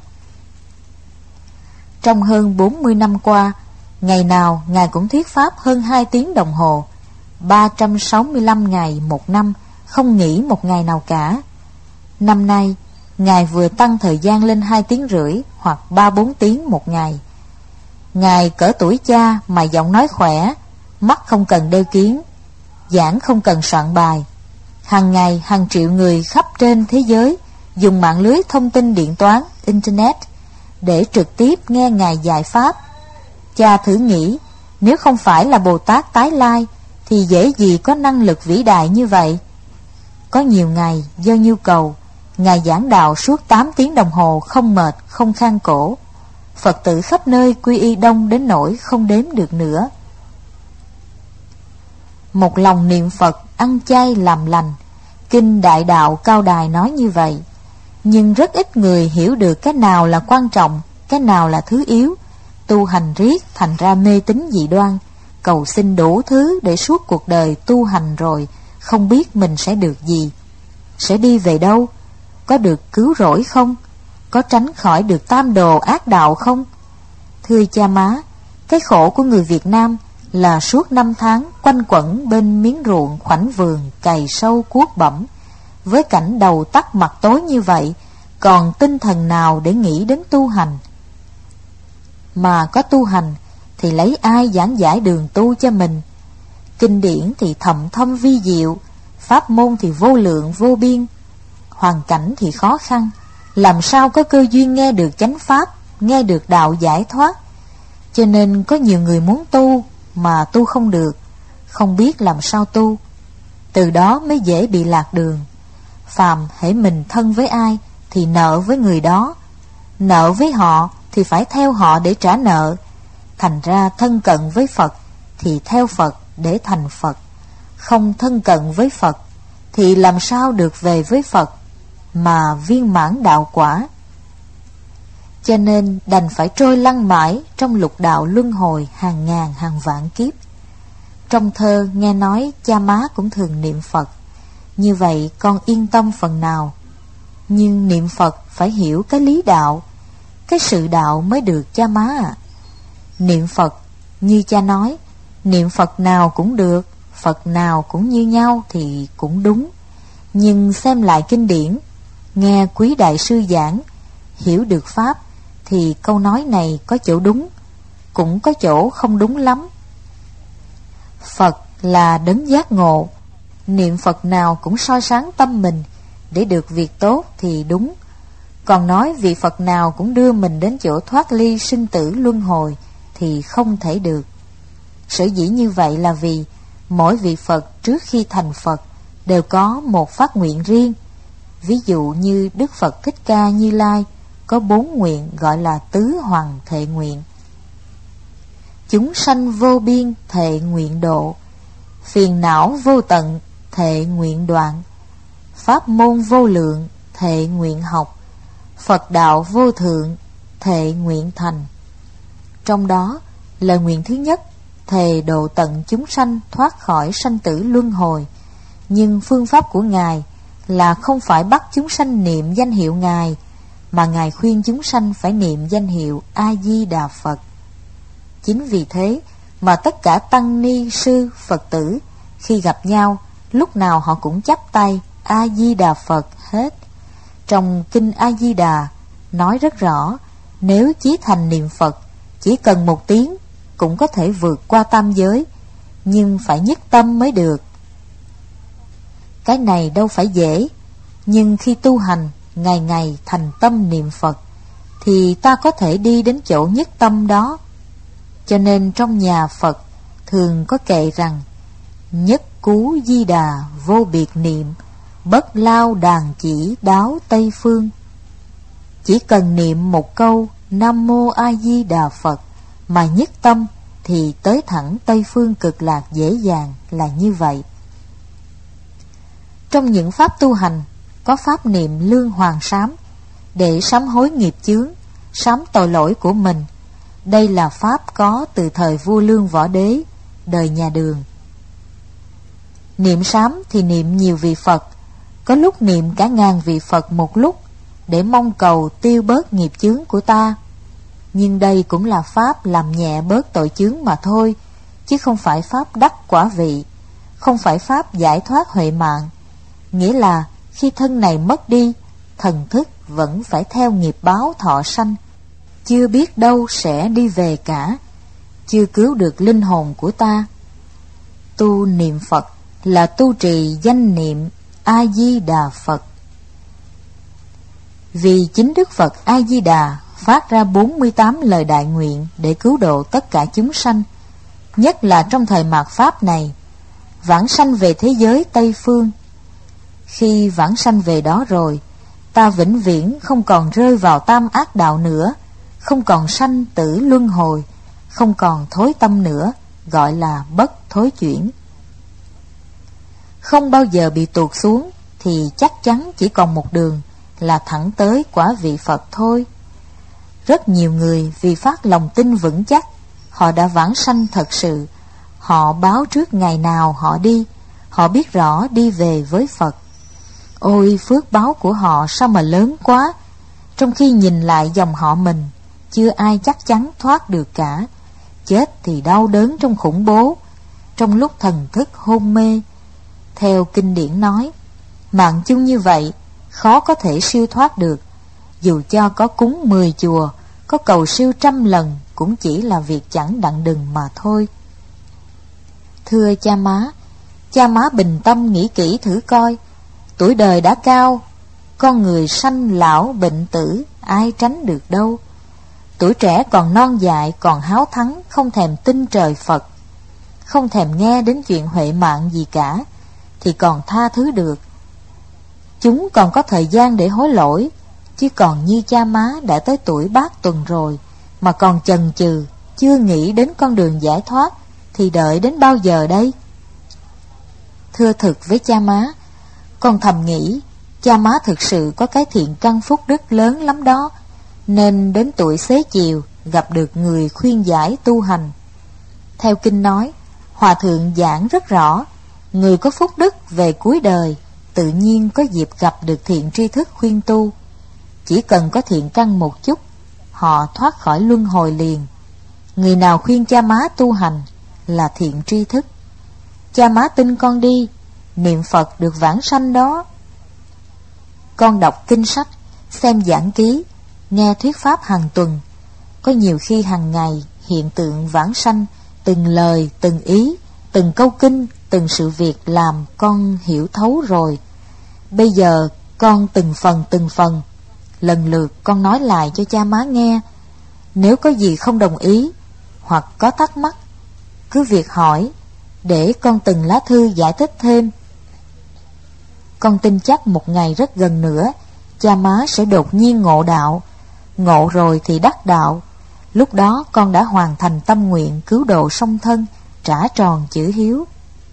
Trong hơn 40 năm qua, ngày nào Ngài cũng thuyết pháp hơn 2 tiếng đồng hồ, 365 ngày một năm, không nghỉ một ngày nào cả. Năm nay, Ngài vừa tăng thời gian lên 2 tiếng rưỡi hoặc 3-4 tiếng một ngày. Ngài cỡ tuổi cha mà giọng nói khỏe, mắt không cần đeo kiếng, giảng không cần soạn bài. Hàng ngày hàng triệu người khắp trên thế giới dùng mạng lưới thông tin điện toán, Internet, để trực tiếp nghe Ngài dạy pháp. Cha thử nghĩ, nếu không phải là Bồ Tát tái lai thì dễ gì có năng lực vĩ đại như vậy. Có nhiều ngày do nhu cầu, Ngài giảng đạo suốt 8 tiếng đồng hồ không mệt, không khan cổ. Phật tử khắp nơi quy y đông đến nỗi không đếm được nữa. Một lòng niệm Phật, ăn chay làm lành, kinh Đại Đạo Cao Đài nói như vậy. Nhưng rất ít người hiểu được cái nào là quan trọng, cái nào là thứ yếu. Tu hành riết thành ra mê tín dị đoan, cầu xin đủ thứ để suốt cuộc đời tu hành rồi không biết mình sẽ được gì, sẽ đi về đâu, có được cứu rỗi không, có tránh khỏi được tam đồ ác đạo không. Thưa cha má, cái khổ của người Việt Nam là suốt 5 tháng quanh quẩn bên miếng ruộng khoảnh vườn, cày sâu cuốc bẩm, với cảnh đầu tắt mặt tối như vậy, còn tinh thần nào để nghĩ đến tu hành. Mà có tu hành thì lấy ai giảng giải đường tu cho mình? Kinh điển thì thậm thâm vi diệu, pháp môn thì vô lượng vô biên, hoàn cảnh thì khó khăn, làm sao có cơ duyên nghe được chánh pháp, nghe được đạo giải thoát. Cho nên có nhiều người muốn tu mà tu không được, không biết làm sao tu. Từ đó mới dễ bị lạc đường. Phàm hễ mình thân với ai thì nợ với người đó, nợ với họ thì phải theo họ để trả nợ. Thành ra thân cận với Phật thì theo Phật để thành Phật, không thân cận với Phật thì làm sao được về với Phật mà viên mãn đạo quả. Cho nên đành phải trôi lăn mãi trong lục đạo luân hồi hàng ngàn hàng vạn kiếp. Trong thơ nghe nói cha má cũng thường niệm Phật, như vậy con yên tâm phần nào. Nhưng niệm Phật phải hiểu cái lý đạo, cái sự đạo mới được cha má ạ. Niệm Phật như cha nói, niệm Phật nào cũng được, Phật nào cũng như nhau thì cũng đúng. Nhưng xem lại kinh điển, nghe quý đại sư giảng, hiểu được pháp, thì câu nói này có chỗ đúng, cũng có chỗ không đúng lắm. Phật là đấng giác ngộ, niệm Phật nào cũng soi sáng tâm mình để được việc tốt thì đúng. Còn nói vị Phật nào cũng đưa mình đến chỗ thoát ly sinh tử luân hồi thì không thể được. Sở dĩ như vậy là vì mỗi vị Phật trước khi thành Phật đều có một phát nguyện riêng. Ví dụ như Đức Phật Thích Ca Như Lai có 4 nguyện gọi là tứ hoàng thệ nguyện. Chúng sanh vô biên thệ nguyện độ, phiền não vô tận thệ nguyện đoạn, pháp môn vô lượng thệ nguyện học, Phật đạo vô thượng thệ nguyện thành. Trong đó, lời nguyện thứ nhất thề độ tận chúng sanh thoát khỏi sanh tử luân hồi. Nhưng phương pháp của Ngài là không phải bắt chúng sanh niệm danh hiệu Ngài, mà Ngài khuyên chúng sanh phải niệm danh hiệu A-di-đà Phật. Chính vì thế mà tất cả tăng ni sư Phật tử khi gặp nhau, lúc nào họ cũng chắp tay A-di-đà Phật hết. Trong kinh A-di-đà nói rất rõ, nếu chí thành niệm Phật, chỉ cần 1 tiếng cũng có thể vượt qua tam giới, nhưng phải nhất tâm mới được. Cái này đâu phải dễ, nhưng khi tu hành, ngày ngày thành tâm niệm Phật, thì ta có thể đi đến chỗ nhất tâm đó. Cho nên trong nhà Phật thường có kệ rằng: nhất cú Di Đà vô biệt niệm, bất lao đàn chỉ đáo Tây phương. Chỉ cần niệm một câu Nam Mô A Di Đà Phật mà nhất tâm thì tới thẳng Tây phương cực lạc dễ dàng là như vậy. Trong những pháp tu hành có pháp niệm lương hoàng sám để sám hối nghiệp chướng, sám tội lỗi của mình. Đây là pháp có từ thời vua Lương Võ Đế, đời nhà Đường. Niệm sám thì niệm nhiều vị Phật, có lúc niệm cả ngàn vị Phật một lúc để mong cầu tiêu bớt nghiệp chướng của ta. Nhưng đây cũng là pháp làm nhẹ bớt tội chướng mà thôi, chứ không phải pháp đắc quả vị, không phải pháp giải thoát huệ mạng. Nghĩa là khi thân này mất đi, thần thức vẫn phải theo nghiệp báo thọ sanh, chưa biết đâu sẽ đi về cả, chưa cứu được linh hồn của ta. Tu niệm Phật là tu trì danh niệm A Di Đà Phật. Vì chính Đức Phật A Di Đà phát ra 48 lời đại nguyện để cứu độ tất cả chúng sanh, nhất là trong thời mạt Pháp này, vãng sanh về thế giới Tây Phương. Khi vãng sanh về đó rồi, ta vĩnh viễn không còn rơi vào tam ác đạo nữa, không còn sanh tử luân hồi, không còn thối tâm nữa, gọi là bất thối chuyển. Không bao giờ bị tuột xuống thì chắc chắn chỉ còn một đường là thẳng tới quả vị Phật thôi. Rất nhiều người vì phát lòng tin vững chắc, họ đã vãng sanh thật sự. Họ báo trước ngày nào họ đi, họ biết rõ đi về với Phật. Ôi phước báo của họ sao mà lớn quá, trong khi nhìn lại dòng họ mình, chưa ai chắc chắn thoát được cả. Chết thì đau đớn trong khủng bố, trong lúc thần thức hôn mê. Theo kinh điển nói, mạng chung như vậy khó có thể siêu thoát được. Dù cho có cúng 10 chùa, có cầu siêu 100 lần, cũng chỉ là việc chẳng đặng đừng mà thôi. Thưa cha má bình tâm nghĩ kỹ thử coi. Tuổi đời đã cao, con người sanh lão bệnh tử, ai tránh được đâu. Tuổi trẻ còn non dại, còn háo thắng, không thèm tin trời Phật, không thèm nghe đến chuyện huệ mạng gì cả, thì còn tha thứ được. Chúng còn có thời gian để hối lỗi, chứ còn như cha má đã tới tuổi bát tuần rồi, mà còn chần chừ, chưa nghĩ đến con đường giải thoát, thì đợi đến bao giờ đây? Thưa thực với cha má, con thầm nghĩ, cha má thực sự có cái thiện căn phúc đức lớn lắm đó, nên đến tuổi xế chiều gặp được người khuyên giải tu hành. Theo kinh nói, Hòa Thượng giảng rất rõ, người có phúc đức về cuối đời tự nhiên có dịp gặp được thiện tri thức khuyên tu. Chỉ cần có thiện căn một chút, họ thoát khỏi luân hồi liền. Người nào khuyên cha má tu hành là thiện tri thức. Cha má tin con đi, niệm Phật được vãng sanh đó. Con đọc kinh sách, xem giảng ký, nghe thuyết pháp hàng tuần, có nhiều khi hàng ngày hiện tượng vãng sanh, từng lời, từng ý, từng câu kinh, từng sự việc làm con hiểu thấu rồi. Bây giờ con từng phần, lần lượt con nói lại cho cha má nghe. Nếu có gì không đồng ý hoặc có thắc mắc, cứ việc hỏi, để con từng lá thư giải thích thêm. Con tin chắc một ngày rất gần nữa, cha má sẽ đột nhiên ngộ đạo. Ngộ rồi thì đắc đạo. Lúc đó con đã hoàn thành tâm nguyện cứu độ song thân, trả tròn chữ hiếu.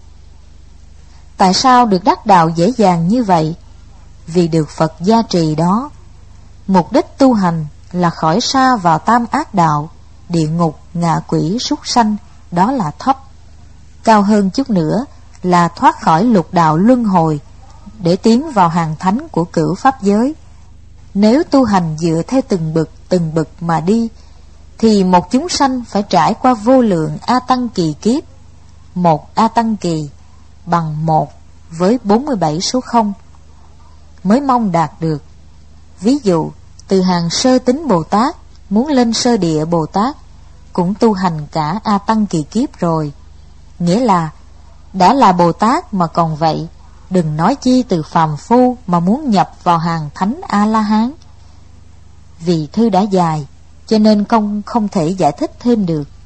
Tại sao được đắc đạo dễ dàng như vậy? Vì được Phật gia trì đó. Mục đích tu hành là khỏi xa vào tam ác đạo, địa ngục, ngạ quỷ, súc sanh, đó là thấp. Cao hơn chút nữa là thoát khỏi lục đạo luân hồi, để tiến vào hàng thánh của cửu pháp giới. Nếu tu hành dựa theo từng bậc mà đi, thì một chúng sanh phải trải qua vô lượng A Tăng kỳ kiếp. Một A Tăng kỳ bằng 1 với 47 số 0 mới mong đạt được. Ví dụ, từ hàng sơ tính Bồ Tát muốn lên sơ địa Bồ Tát cũng tu hành cả A Tăng kỳ kiếp rồi. Nghĩa là đã là Bồ Tát mà còn vậy, đừng nói chi từ phàm phu mà muốn nhập vào hàng thánh A-la-hán. Vì thư đã dài, cho nên con không thể giải thích thêm được.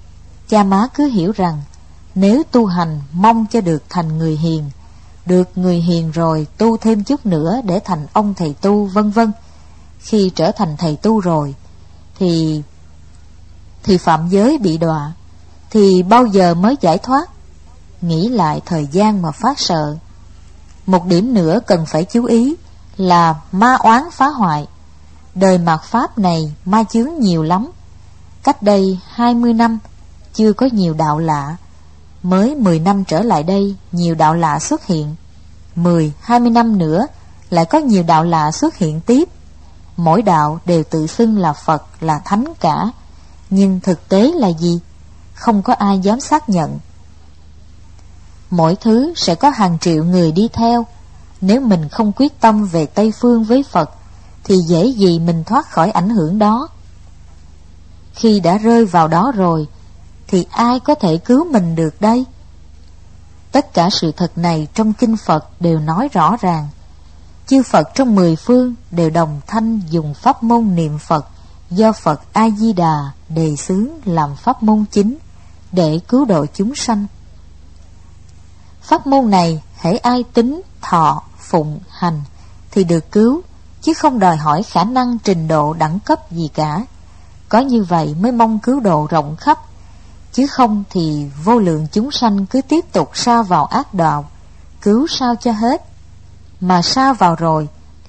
Cha má cứ hiểu rằng nếu tu hành mong cho được thành người hiền, được người hiền rồi tu thêm chút nữa để thành ông thầy tu, vân vân. Khi trở thành thầy tu rồi thì phạm giới bị đọa, thì bao giờ mới giải thoát? Nghĩ lại thời gian mà phát sợ. Một điểm nữa cần phải chú ý là ma oán phá hoại. Đời mạt Pháp này ma chướng nhiều lắm. Cách đây 20 năm chưa có nhiều đạo lạ, mới 10 năm trở lại đây nhiều đạo lạ xuất hiện. 10-20 năm nữa lại có nhiều đạo lạ xuất hiện tiếp. Mỗi đạo đều tự xưng là Phật, là Thánh cả, nhưng thực tế là gì? Không có ai dám xác nhận. Mỗi thứ sẽ có hàng triệu người đi theo. Nếu mình không quyết tâm về Tây Phương với Phật thì dễ gì mình thoát khỏi ảnh hưởng đó. Khi đã rơi vào đó rồi thì ai có thể cứu mình được đây? Tất cả sự thật này trong kinh Phật đều nói rõ ràng. Chư Phật trong 10 phương đều đồng thanh dùng pháp môn niệm Phật do Phật A-di-đà đề xướng làm pháp môn chính để cứu độ chúng sanh. Pháp môn này hễ ai tín, thọ, phụng, hành thì được cứu, chứ không đòi hỏi khả năng, trình độ, đẳng cấp gì cả. Có như vậy mới mong cứu độ rộng khắp, chứ không thì vô lượng chúng sanh cứ tiếp tục sa vào ác đạo. Cứu sao cho hết? Mà sa vào rồi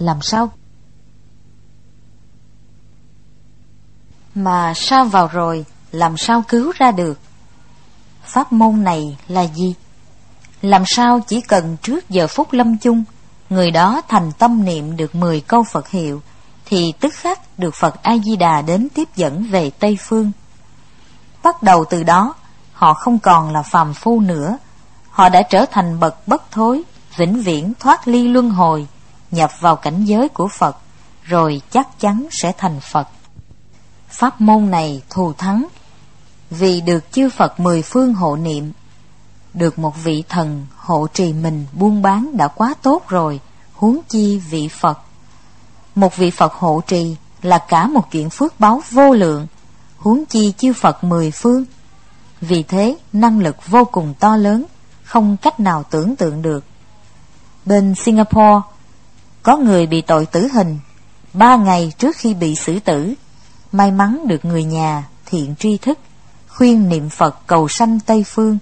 làm sao cứu ra được? Pháp môn này là gì? Làm sao chỉ cần trước giờ phút lâm chung, người đó thành tâm niệm được 10 câu Phật hiệu thì tức khắc được Phật A-di-đà đến tiếp dẫn về Tây Phương. Bắt đầu từ đó, họ không còn là phàm phu nữa. Họ đã trở thành bậc bất thối, vĩnh viễn thoát ly luân hồi, nhập vào cảnh giới của Phật, rồi chắc chắn sẽ thành Phật. Pháp môn này thù thắng, vì được chư Phật 10 phương hộ niệm. Được một vị thần hộ trì mình buôn bán đã quá tốt rồi, huống chi vị Phật. Một vị Phật hộ trì là cả một chuyện phước báu vô lượng, huống chi chư Phật 10 phương. Vì thế năng lực vô cùng to lớn, không cách nào tưởng tượng được. Bên Singapore có người bị tội tử hình 3 ngày trước khi bị xử tử. May mắn được người nhà thiện tri thức khuyên niệm Phật cầu sanh Tây Phương.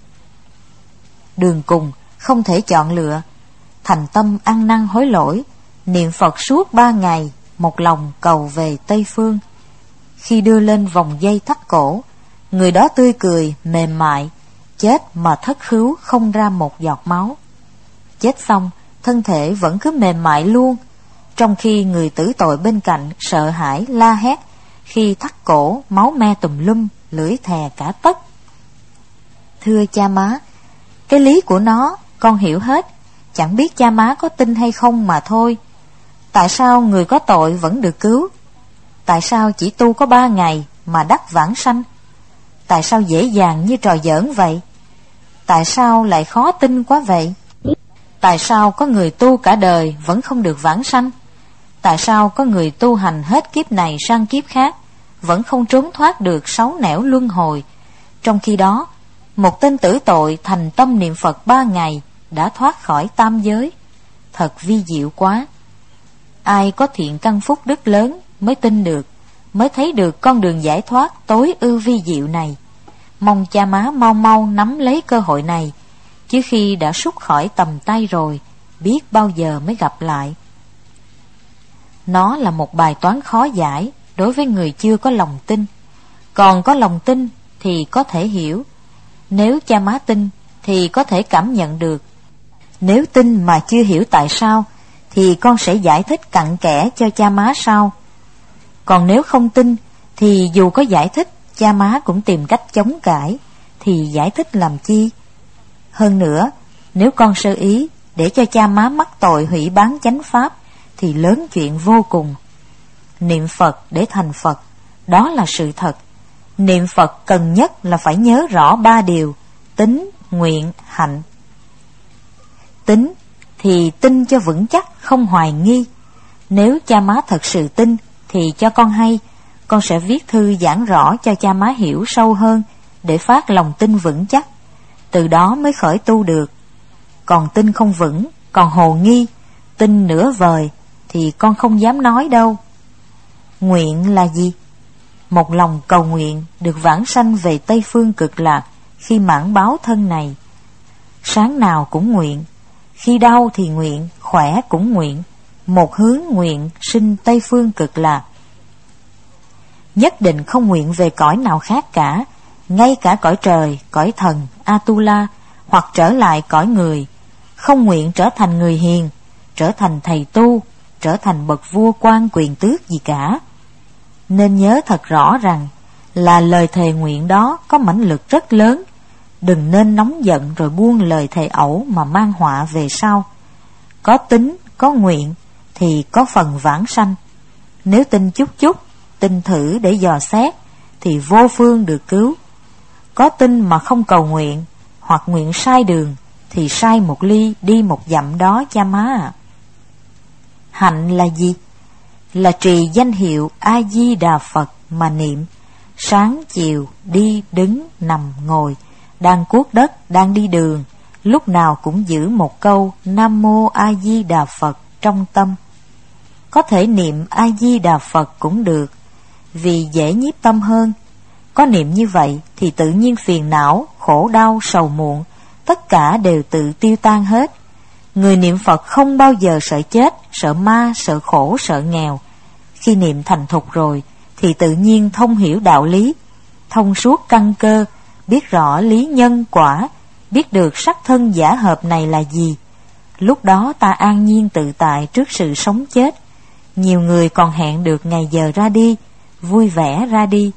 Đường cùng không thể chọn lựa, thành tâm ăn năn hối lỗi, niệm Phật suốt 3 ngày, một lòng cầu về Tây Phương. Khi đưa lên vòng dây thắt cổ, người đó tươi cười, mềm mại, chết mà thất khứu không ra một giọt máu. Chết xong, thân thể vẫn cứ mềm mại luôn, trong khi người tử tội bên cạnh sợ hãi la hét, khi thắt cổ máu me tùm lum, lưỡi thè cả tấc. Thưa cha má, cái lý của nó con hiểu hết, chẳng biết cha má có tin hay không mà thôi. Tại sao người có tội vẫn được cứu? Tại sao chỉ tu có 3 ngày mà đắc vãng sanh? Tại sao dễ dàng như trò giỡn vậy? Tại sao lại khó tin quá vậy? Tại sao có người tu cả đời vẫn không được vãng sanh? Tại sao có người tu hành hết kiếp này sang kiếp khác vẫn không trốn thoát được 6 nẻo luân hồi? Trong khi đó, một tên tử tội thành tâm niệm Phật 3 ngày đã thoát khỏi tam giới. Thật vi diệu quá. Ai có thiện căn phúc đức lớn mới tin được, mới thấy được con đường giải thoát tối ưu vi diệu này. Mong cha má mau mau nắm lấy cơ hội này, chứ khi đã sút khỏi tầm tay rồi, biết bao giờ mới gặp lại. Nó là một bài toán khó giải đối với người chưa có lòng tin. Còn có lòng tin thì có thể hiểu. Nếu cha má tin thì có thể cảm nhận được. Nếu tin mà chưa hiểu tại sao thì con sẽ giải thích cặn kẽ cho cha má sau. Còn nếu không tin thì dù có giải thích, cha má cũng tìm cách chống cãi, thì giải thích làm chi? Hơn nữa, nếu con sơ ý để cho cha má mắc tội hủy bán chánh pháp thì lớn chuyện vô cùng. Niệm Phật để thành Phật, đó là sự thật. Niệm Phật cần nhất là phải nhớ rõ 3 điều: tín, nguyện, hạnh. Tín thì tin cho vững chắc, không hoài nghi. Nếu cha má thật sự tin thì cho con hay, con sẽ viết thư giảng rõ cho cha má hiểu sâu hơn, để phát lòng tin vững chắc, từ đó mới khởi tu được. Còn tin không vững, còn hồ nghi, tin nửa vời thì con không dám nói đâu. Nguyện là gì? Một lòng cầu nguyện được vãng sanh về Tây Phương Cực Lạc khi mãn báo thân này. Sáng nào cũng nguyện, khi đau thì nguyện, khỏe cũng nguyện, một hướng nguyện sinh Tây Phương Cực Lạc. Nhất định không nguyện về cõi nào khác cả, ngay cả cõi trời, cõi thần, Atula, hoặc trở lại cõi người. Không nguyện trở thành người hiền, trở thành thầy tu, trở thành bậc vua quan quyền tước gì cả. Nên nhớ thật rõ rằng là lời thề nguyện đó có mãnh lực rất lớn. Đừng nên nóng giận rồi buông lời thề ẩu mà mang họa về sau. Có tín, có nguyện thì có phần vãng sanh. Nếu tin chút chút, tin thử để dò xét thì vô phương được cứu. Có tin mà không cầu nguyện, hoặc nguyện sai đường thì sai một ly đi một dặm đó cha má ạ. Hạnh là gì? Là trì danh hiệu A-di-đà Phật mà niệm. Sáng chiều đi đứng nằm ngồi, đang cuốc đất, đang đi đường, lúc nào cũng giữ một câu Nam Mô A Di Đà Phật trong tâm. Có thể niệm A Di Đà Phật cũng được, vì dễ nhiếp tâm hơn. Có niệm như vậy thì tự nhiên phiền não, khổ đau, sầu muộn tất cả đều tự tiêu tan hết. Người niệm Phật không bao giờ sợ chết, sợ ma, sợ khổ, sợ nghèo. Khi niệm thành thục rồi thì tự nhiên thông hiểu đạo lý, thông suốt căn cơ, biết rõ lý nhân quả, biết được sắc thân giả hợp này là gì. Lúc đó ta an nhiên tự tại trước sự sống chết. Nhiều người còn hẹn được ngày giờ ra đi, vui vẻ ra đi.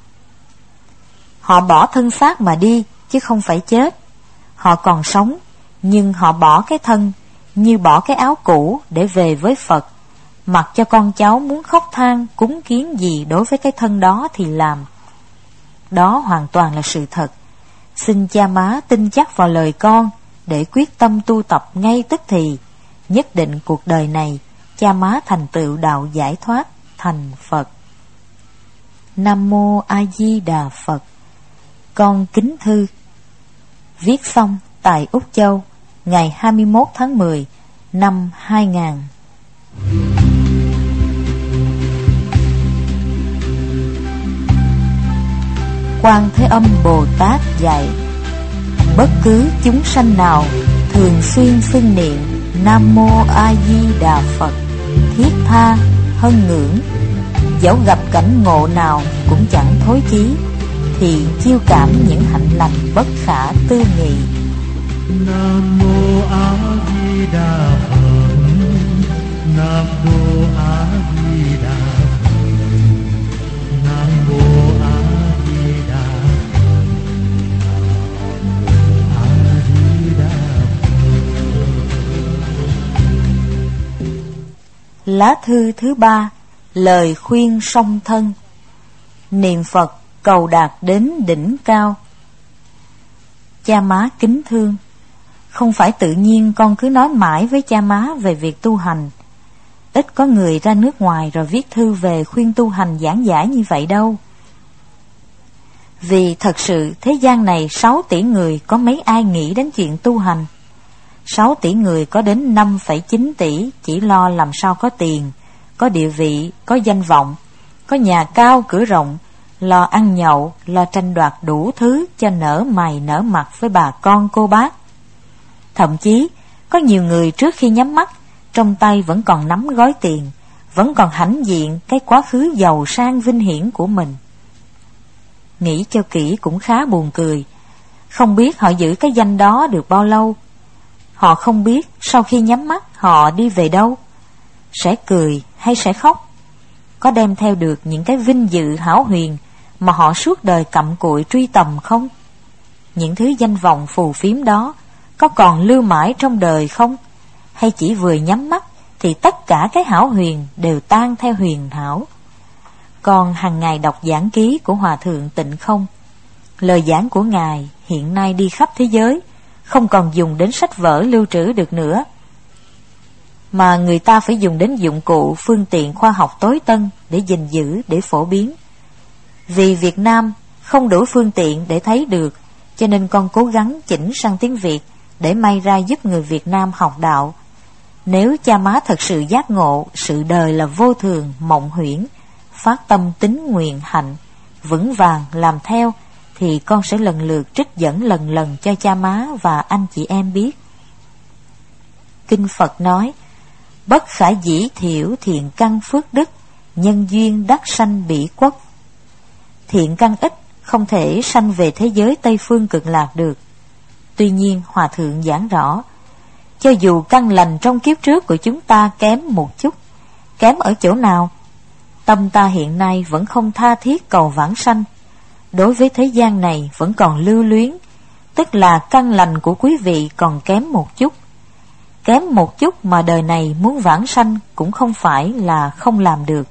Họ bỏ thân xác mà đi, chứ không phải chết. Họ còn sống, nhưng họ bỏ cái thân, như bỏ cái áo cũ để về với Phật. Mặc cho con cháu muốn khóc than, cúng kiến gì đối với cái thân đó thì làm. Đó hoàn toàn là sự thật. Xin cha má tin chắc vào lời con, để quyết tâm tu tập ngay tức thì. Nhất định cuộc đời này, cha má thành tựu đạo giải thoát, thành Phật. Nam Mô A Di Đà Phật. Con kính thư. Viết xong tại Úc Châu, ngày 21 tháng 10 năm 2000. Quan Thế Âm Bồ Tát dạy: bất cứ chúng sanh nào thường xuyên xưng niệm Nam Mô A Di Đà Phật thiết tha, hân ngưỡng, dẫu gặp cảnh ngộ nào cũng chẳng thối chí, thì chiêu cảm những hạnh lành bất khả tư nghị. Nam Mô A Di Đà Phật. Nam Mô A Di Đà Phật. Nam Mô A Di Đà Phật. A Di Đà Phật. Lá thư thứ 3, lời khuyên song thân. Niệm Phật cầu đạt đến đỉnh cao. Cha má kính thương, không phải tự nhiên con cứ nói mãi với cha má về việc tu hành. Ít có người ra nước ngoài rồi viết thư về khuyên tu hành giảng giải như vậy đâu. Vì thật sự thế gian này 6 tỷ người, có mấy ai nghĩ đến chuyện tu hành. 6 tỷ người có đến 5,9 tỷ chỉ lo làm sao có tiền, có địa vị, có danh vọng, có nhà cao cửa rộng, lo ăn nhậu, lo tranh đoạt đủ thứ cho nở mày nở mặt với bà con cô bác. Thậm chí có nhiều người trước khi nhắm mắt, trong tay vẫn còn nắm gói tiền, vẫn còn hãnh diện cái quá khứ giàu sang vinh hiển của mình. Nghĩ cho kỹ cũng khá buồn cười. Không biết họ giữ cái danh đó được bao lâu. Họ không biết sau khi nhắm mắt họ đi về đâu, sẽ cười hay sẽ khóc, có đem theo được những cái vinh dự hão huyền mà họ suốt đời cặm cụi truy tầm không? Những thứ danh vọng phù phiếm đó có còn lưu mãi trong đời không? Hay chỉ vừa nhắm mắt thì tất cả cái hão huyền đều tan theo huyền hảo? Con hàng ngày đọc giảng ký của Hòa Thượng Tịnh Không. Lời giảng của Ngài hiện nay đi khắp thế giới, không còn dùng đến sách vở lưu trữ được nữa, mà người ta phải dùng đến dụng cụ phương tiện khoa học tối tân để gìn giữ, để phổ biến. Vì Việt Nam không đủ phương tiện để thấy được, cho nên con cố gắng chỉnh sang tiếng Việt để may ra giúp người Việt Nam học đạo. Nếu cha má thật sự giác ngộ sự đời là vô thường, mộng huyễn, phát tâm tín nguyện hạnh, vững vàng làm theo, thì con sẽ lần lượt trích dẫn lần lần cho cha má và anh chị em biết. Kinh Phật nói: bất khả dĩ thiểu thiện căn phước đức, nhân duyên đắc sanh bỉ quốc. Thiện căn ít không thể sanh về thế giới Tây Phương Cực Lạc được. Tuy nhiên Hòa Thượng giảng rõ, cho dù căn lành trong kiếp trước của chúng ta kém một chút, kém ở chỗ nào? Tâm ta hiện nay vẫn không tha thiết cầu vãng sanh, đối với thế gian này vẫn còn lưu luyến, tức là căn lành của quý vị còn kém một chút. Kém một chút mà đời này muốn vãng sanh cũng không phải là không làm được.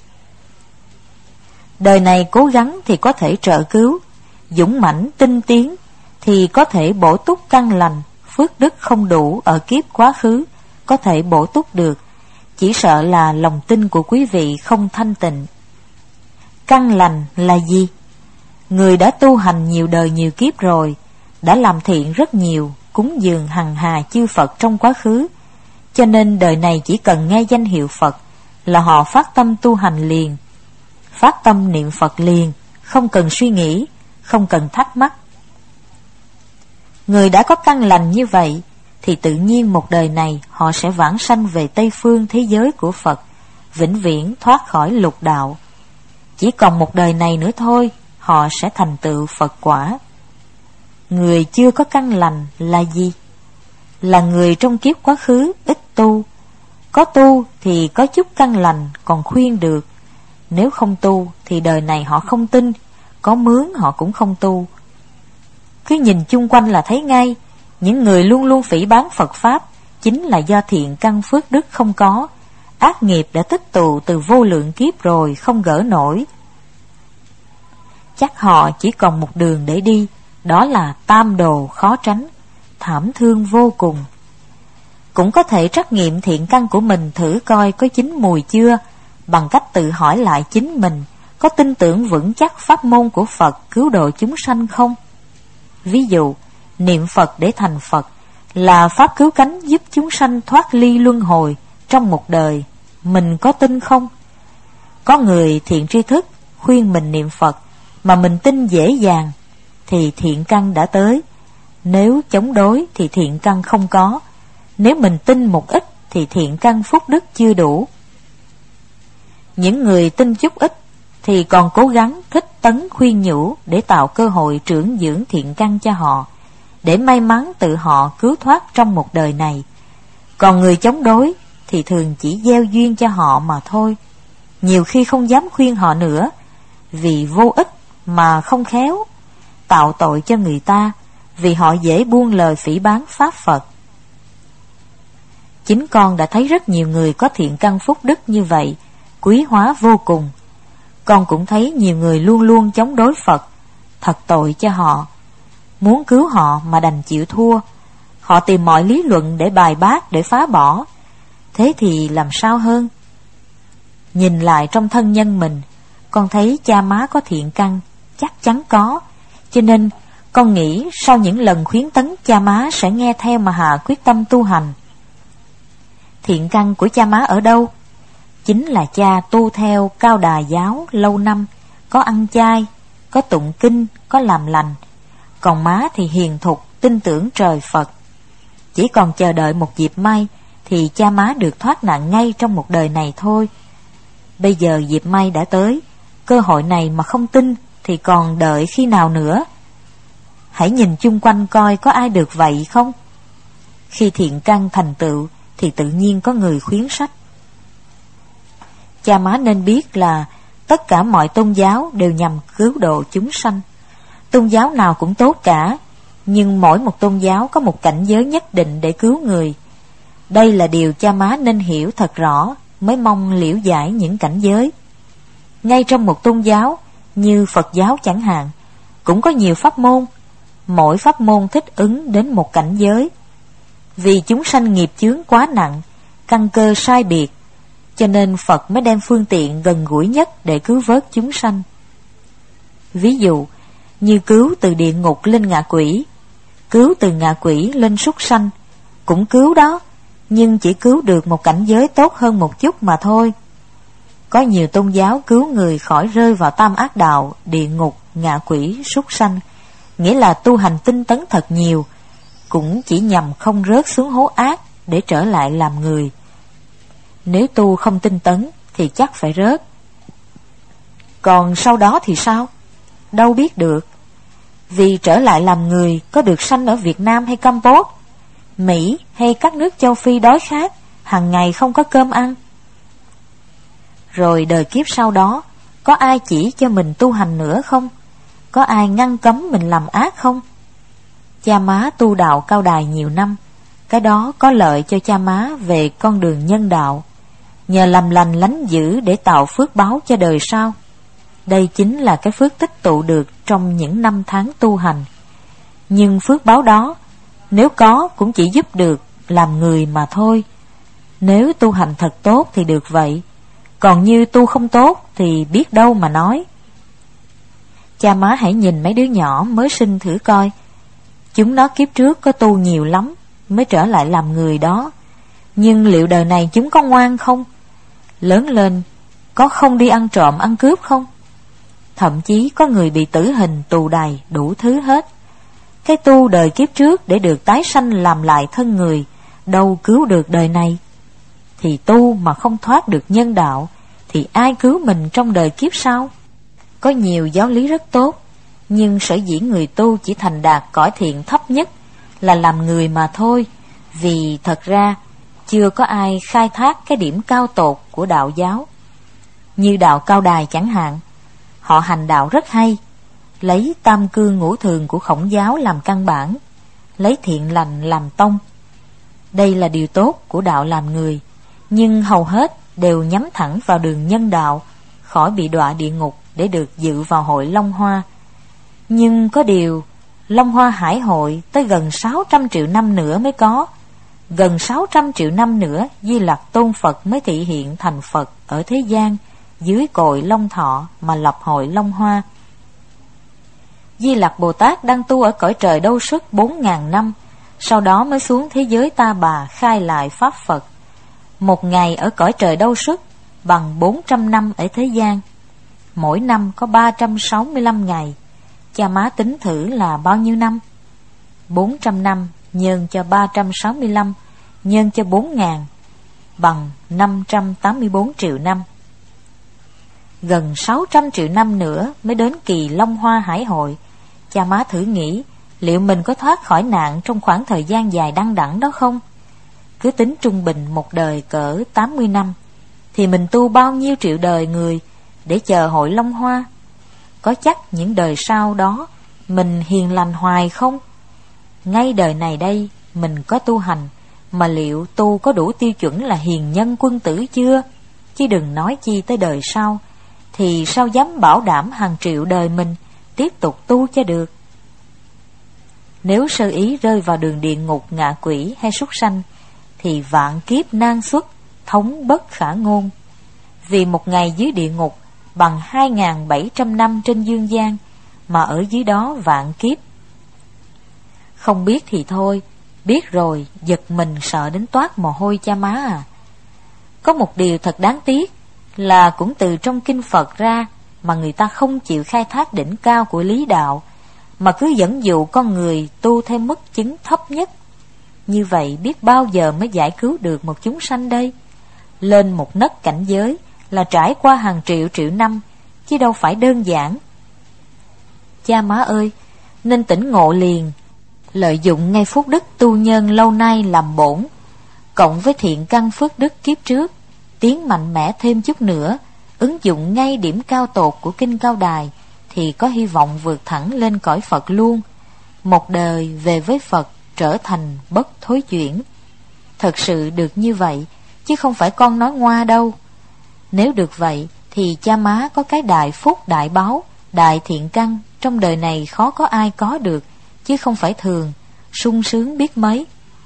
Đời này cố gắng thì có thể trợ cứu, dũng mãnh tinh tiến thì có thể bổ túc căn lành. Phước đức không đủ ở kiếp quá khứ có thể bổ túc được, chỉ sợ là lòng tin của quý vị không thanh tịnh. Căn lành là gì? Người đã tu hành nhiều đời nhiều kiếp rồi, đã làm thiện rất nhiều, cúng dường hằng hà chư Phật trong quá khứ, cho nên đời này chỉ cần nghe danh hiệu Phật là họ phát tâm tu hành liền, phát tâm niệm Phật liền, không cần suy nghĩ, không cần thắc mắc. Người đã có căn lành như vậy thì tự nhiên một đời này họ sẽ vãng sanh về Tây Phương thế giới của Phật, vĩnh viễn thoát khỏi lục đạo. Chỉ còn một đời này nữa thôi, họ sẽ thành tựu Phật quả. Người chưa có căn lành là gì? Là người trong kiếp quá khứ ít tu. Có tu thì có chút căn lành còn khuyên được. Nếu không tu thì đời này họ không tin, có mướn họ cũng không tu. Cứ nhìn chung quanh là thấy ngay, những người luôn luôn phỉ báng Phật Pháp chính là do thiện căn phước đức không có, ác nghiệp đã tích tụ từ vô lượng kiếp rồi không gỡ nổi. Chắc họ chỉ còn một đường để đi, đó là tam đồ khó tránh, thảm thương vô cùng. Cũng có thể trắc nghiệm thiện căn của mình thử coi có chín mùi chưa, bằng cách tự hỏi lại chính mình có tin tưởng vững chắc pháp môn của Phật cứu độ chúng sanh không. Ví dụ, niệm Phật để thành Phật là pháp cứu cánh giúp chúng sanh thoát ly luân hồi trong một đời, mình có tin không? Có người thiện tri thức khuyên mình niệm Phật mà mình tin dễ dàng thì thiện căn đã tới. Nếu chống đối thì thiện căn không có. Nếu mình tin một ít thì thiện căn phúc đức chưa đủ. Những người tin chút ít thì còn cố gắng thích tấn khuyên nhủ để tạo cơ hội trưởng dưỡng thiện căn cho họ, để may mắn tự họ cứu thoát trong một đời này. Còn người chống đối thì thường chỉ gieo duyên cho họ mà thôi, nhiều khi không dám khuyên họ nữa, vì vô ích mà không khéo, tạo tội cho người ta, vì họ dễ buông lời phỉ báng Pháp Phật. Chính con đã thấy rất nhiều người có thiện căn phúc đức như vậy, quý hóa vô cùng. Con cũng thấy nhiều người luôn luôn chống đối Phật, thật tội cho họ. Muốn cứu họ mà đành chịu thua, họ tìm mọi lý luận để bài bác, để phá bỏ. Thế thì làm sao hơn? Nhìn lại trong thân nhân mình, con thấy cha má có thiện căn, chắc chắn có. Cho nên con nghĩ sau những lần khuyến tấn, cha má sẽ nghe theo mà hạ quyết tâm tu hành. Thiện căn của cha má ở đâu? Chính là cha tu theo Cao Đà giáo lâu năm, có ăn chay, có tụng kinh, có làm lành. Còn má thì hiền thục, tin tưởng trời Phật. Chỉ còn chờ đợi một dịp may thì cha má được thoát nạn ngay trong một đời này thôi. Bây giờ dịp may đã tới, cơ hội này mà không tin thì còn đợi khi nào nữa? Hãy nhìn chung quanh coi có ai được vậy không? Khi thiện căn thành tựu thì tự nhiên có người khuyến sách. Cha má nên biết là tất cả mọi tôn giáo đều nhằm cứu độ chúng sanh. Tôn giáo nào cũng tốt cả, nhưng mỗi một tôn giáo có một cảnh giới nhất định để cứu người. Đây là điều cha má nên hiểu thật rõ, mới mong liễu giải những cảnh giới. Ngay trong một tôn giáo như Phật giáo chẳng hạn, cũng có nhiều pháp môn, mỗi pháp môn thích ứng đến một cảnh giới. Vì chúng sanh nghiệp chướng quá nặng, căn cơ sai biệt, cho nên Phật mới đem phương tiện gần gũi nhất để cứu vớt chúng sanh. Ví dụ, như cứu từ địa ngục lên ngạ quỷ, cứu từ ngạ quỷ lên súc sanh, cũng cứu đó, nhưng chỉ cứu được một cảnh giới tốt hơn một chút mà thôi. Có nhiều tôn giáo cứu người khỏi rơi vào tam ác đạo, địa ngục, ngạ quỷ, súc sanh, nghĩa là tu hành tinh tấn thật nhiều, cũng chỉ nhằm không rớt xuống hố ác để trở lại làm người. Nếu tu không tinh tấn thì chắc phải rớt. Còn sau đó thì sao? Đâu biết được. Vì trở lại làm người có được sanh ở Việt Nam hay Campuchia, Mỹ hay các nước châu Phi đói khát, hàng ngày không có cơm ăn. Rồi đời kiếp sau đó, có ai chỉ cho mình tu hành nữa không? Có ai ngăn cấm mình làm ác không? Cha má tu đạo Cao Đài nhiều năm, cái đó có lợi cho cha má về con đường nhân đạo, nhờ làm lành lánh dữ để tạo phước báo cho đời sau. Đây chính là cái phước tích tụ được trong những năm tháng tu hành. Nhưng phước báo đó, nếu có cũng chỉ giúp được làm người mà thôi. Nếu tu hành thật tốt thì được vậy, còn như tu không tốt thì biết đâu mà nói. Cha má hãy nhìn mấy đứa nhỏ mới sinh thử coi, chúng nó kiếp trước có tu nhiều lắm mới trở lại làm người đó, nhưng liệu đời này chúng có ngoan không? Lớn lên có không đi ăn trộm ăn cướp không? Thậm chí có người bị tử hình tù đày đủ thứ hết. Cái tu đời kiếp trước để được tái sanh làm lại thân người đâu cứu được đời này. Thì tu mà không thoát được nhân đạo thì ai cứu mình trong đời kiếp sau? Có nhiều giáo lý rất tốt, nhưng sở dĩ người tu chỉ thành đạt cõi thiện thấp nhất là làm người mà thôi. Vì thật ra chưa có ai khai thác cái điểm cao tột của đạo giáo. Như đạo Cao Đài chẳng hạn, họ hành đạo rất hay, lấy tam cương ngũ thường của Khổng giáo làm căn bản, lấy thiện lành làm tông. Đây là điều tốt của đạo làm người, nhưng hầu hết đều nhắm thẳng vào đường nhân đạo, khỏi bị đọa địa ngục để được dự vào hội Long Hoa. Nhưng có điều, Long Hoa Hải Hội tới gần 600 triệu năm nữa mới có. Gần 600 triệu năm nữa, Di Lặc Tôn Phật mới thị hiện thành Phật ở thế gian, dưới cội Long Thọ mà lập hội Long Hoa. Di Lặc Bồ Tát đang tu ở cõi trời Đâu Xuất 4.000 năm, sau đó mới xuống thế giới Ta Bà khai lại Pháp Phật. Một ngày ở cõi trời Đâu Xuất bằng 400 năm ở thế gian. Mỗi năm có 365 ngày. Cha má tính thử là bao nhiêu năm? 400 năm nhân cho 365 nhân cho 4.000 bằng 584 triệu năm. Gần 600 triệu năm nữa mới đến kỳ Long Hoa Hải Hội. Cha má thử nghĩ liệu mình có thoát khỏi nạn trong khoảng thời gian dài đăng đẳng đó không? Cứ tính trung bình một đời cỡ 80 năm thì mình tu bao nhiêu triệu đời người để chờ hội Long Hoa? Có chắc những đời sau đó mình hiền lành hoài không? Ngay đời này đây mình có tu hành, mà liệu tu có đủ tiêu chuẩn là hiền nhân quân tử chưa? Chứ đừng nói chi tới đời sau, thì sao dám bảo đảm hàng triệu đời mình tiếp tục tu cho được? Nếu sơ ý rơi vào đường địa ngục, ngạ quỷ hay súc sanh thì vạn kiếp nan xuất, thống bất khả ngôn. Vì một ngày dưới địa ngục bằng 2.700 năm trên dương gian, mà ở dưới đó vạn kiếp. Không biết thì thôi, biết rồi giật mình sợ đến toát mồ hôi cha má à. Có một điều thật đáng tiếc là cũng từ trong kinh Phật ra mà người ta không chịu khai thác đỉnh cao của lý đạo, mà cứ dẫn dụ con người tu theo mức chứng thấp nhất. Như vậy biết bao giờ mới giải cứu được một chúng sanh đây? Lên một nấc cảnh giới là trải qua hàng triệu triệu năm, chứ đâu phải đơn giản. Cha má ơi, nên tỉnh ngộ liền, lợi dụng ngay phúc đức tu nhân lâu nay làm bổn, cộng với thiện căn phước đức kiếp trước, tiến mạnh mẽ thêm chút nữa, ứng dụng ngay điểm cao tột của kinh Cao Đài, thì có hy vọng vượt thẳng lên cõi Phật luôn. Một đời về với Phật trở thành bất thối chuyển. Thật sự được như vậy, chứ không phải con nói ngoa đâu. Nếu được vậy thì cha má có cái đại phúc đại báo, đại thiện căn trong đời này khó có ai có được, chứ không phải thường, sung sướng biết mấy.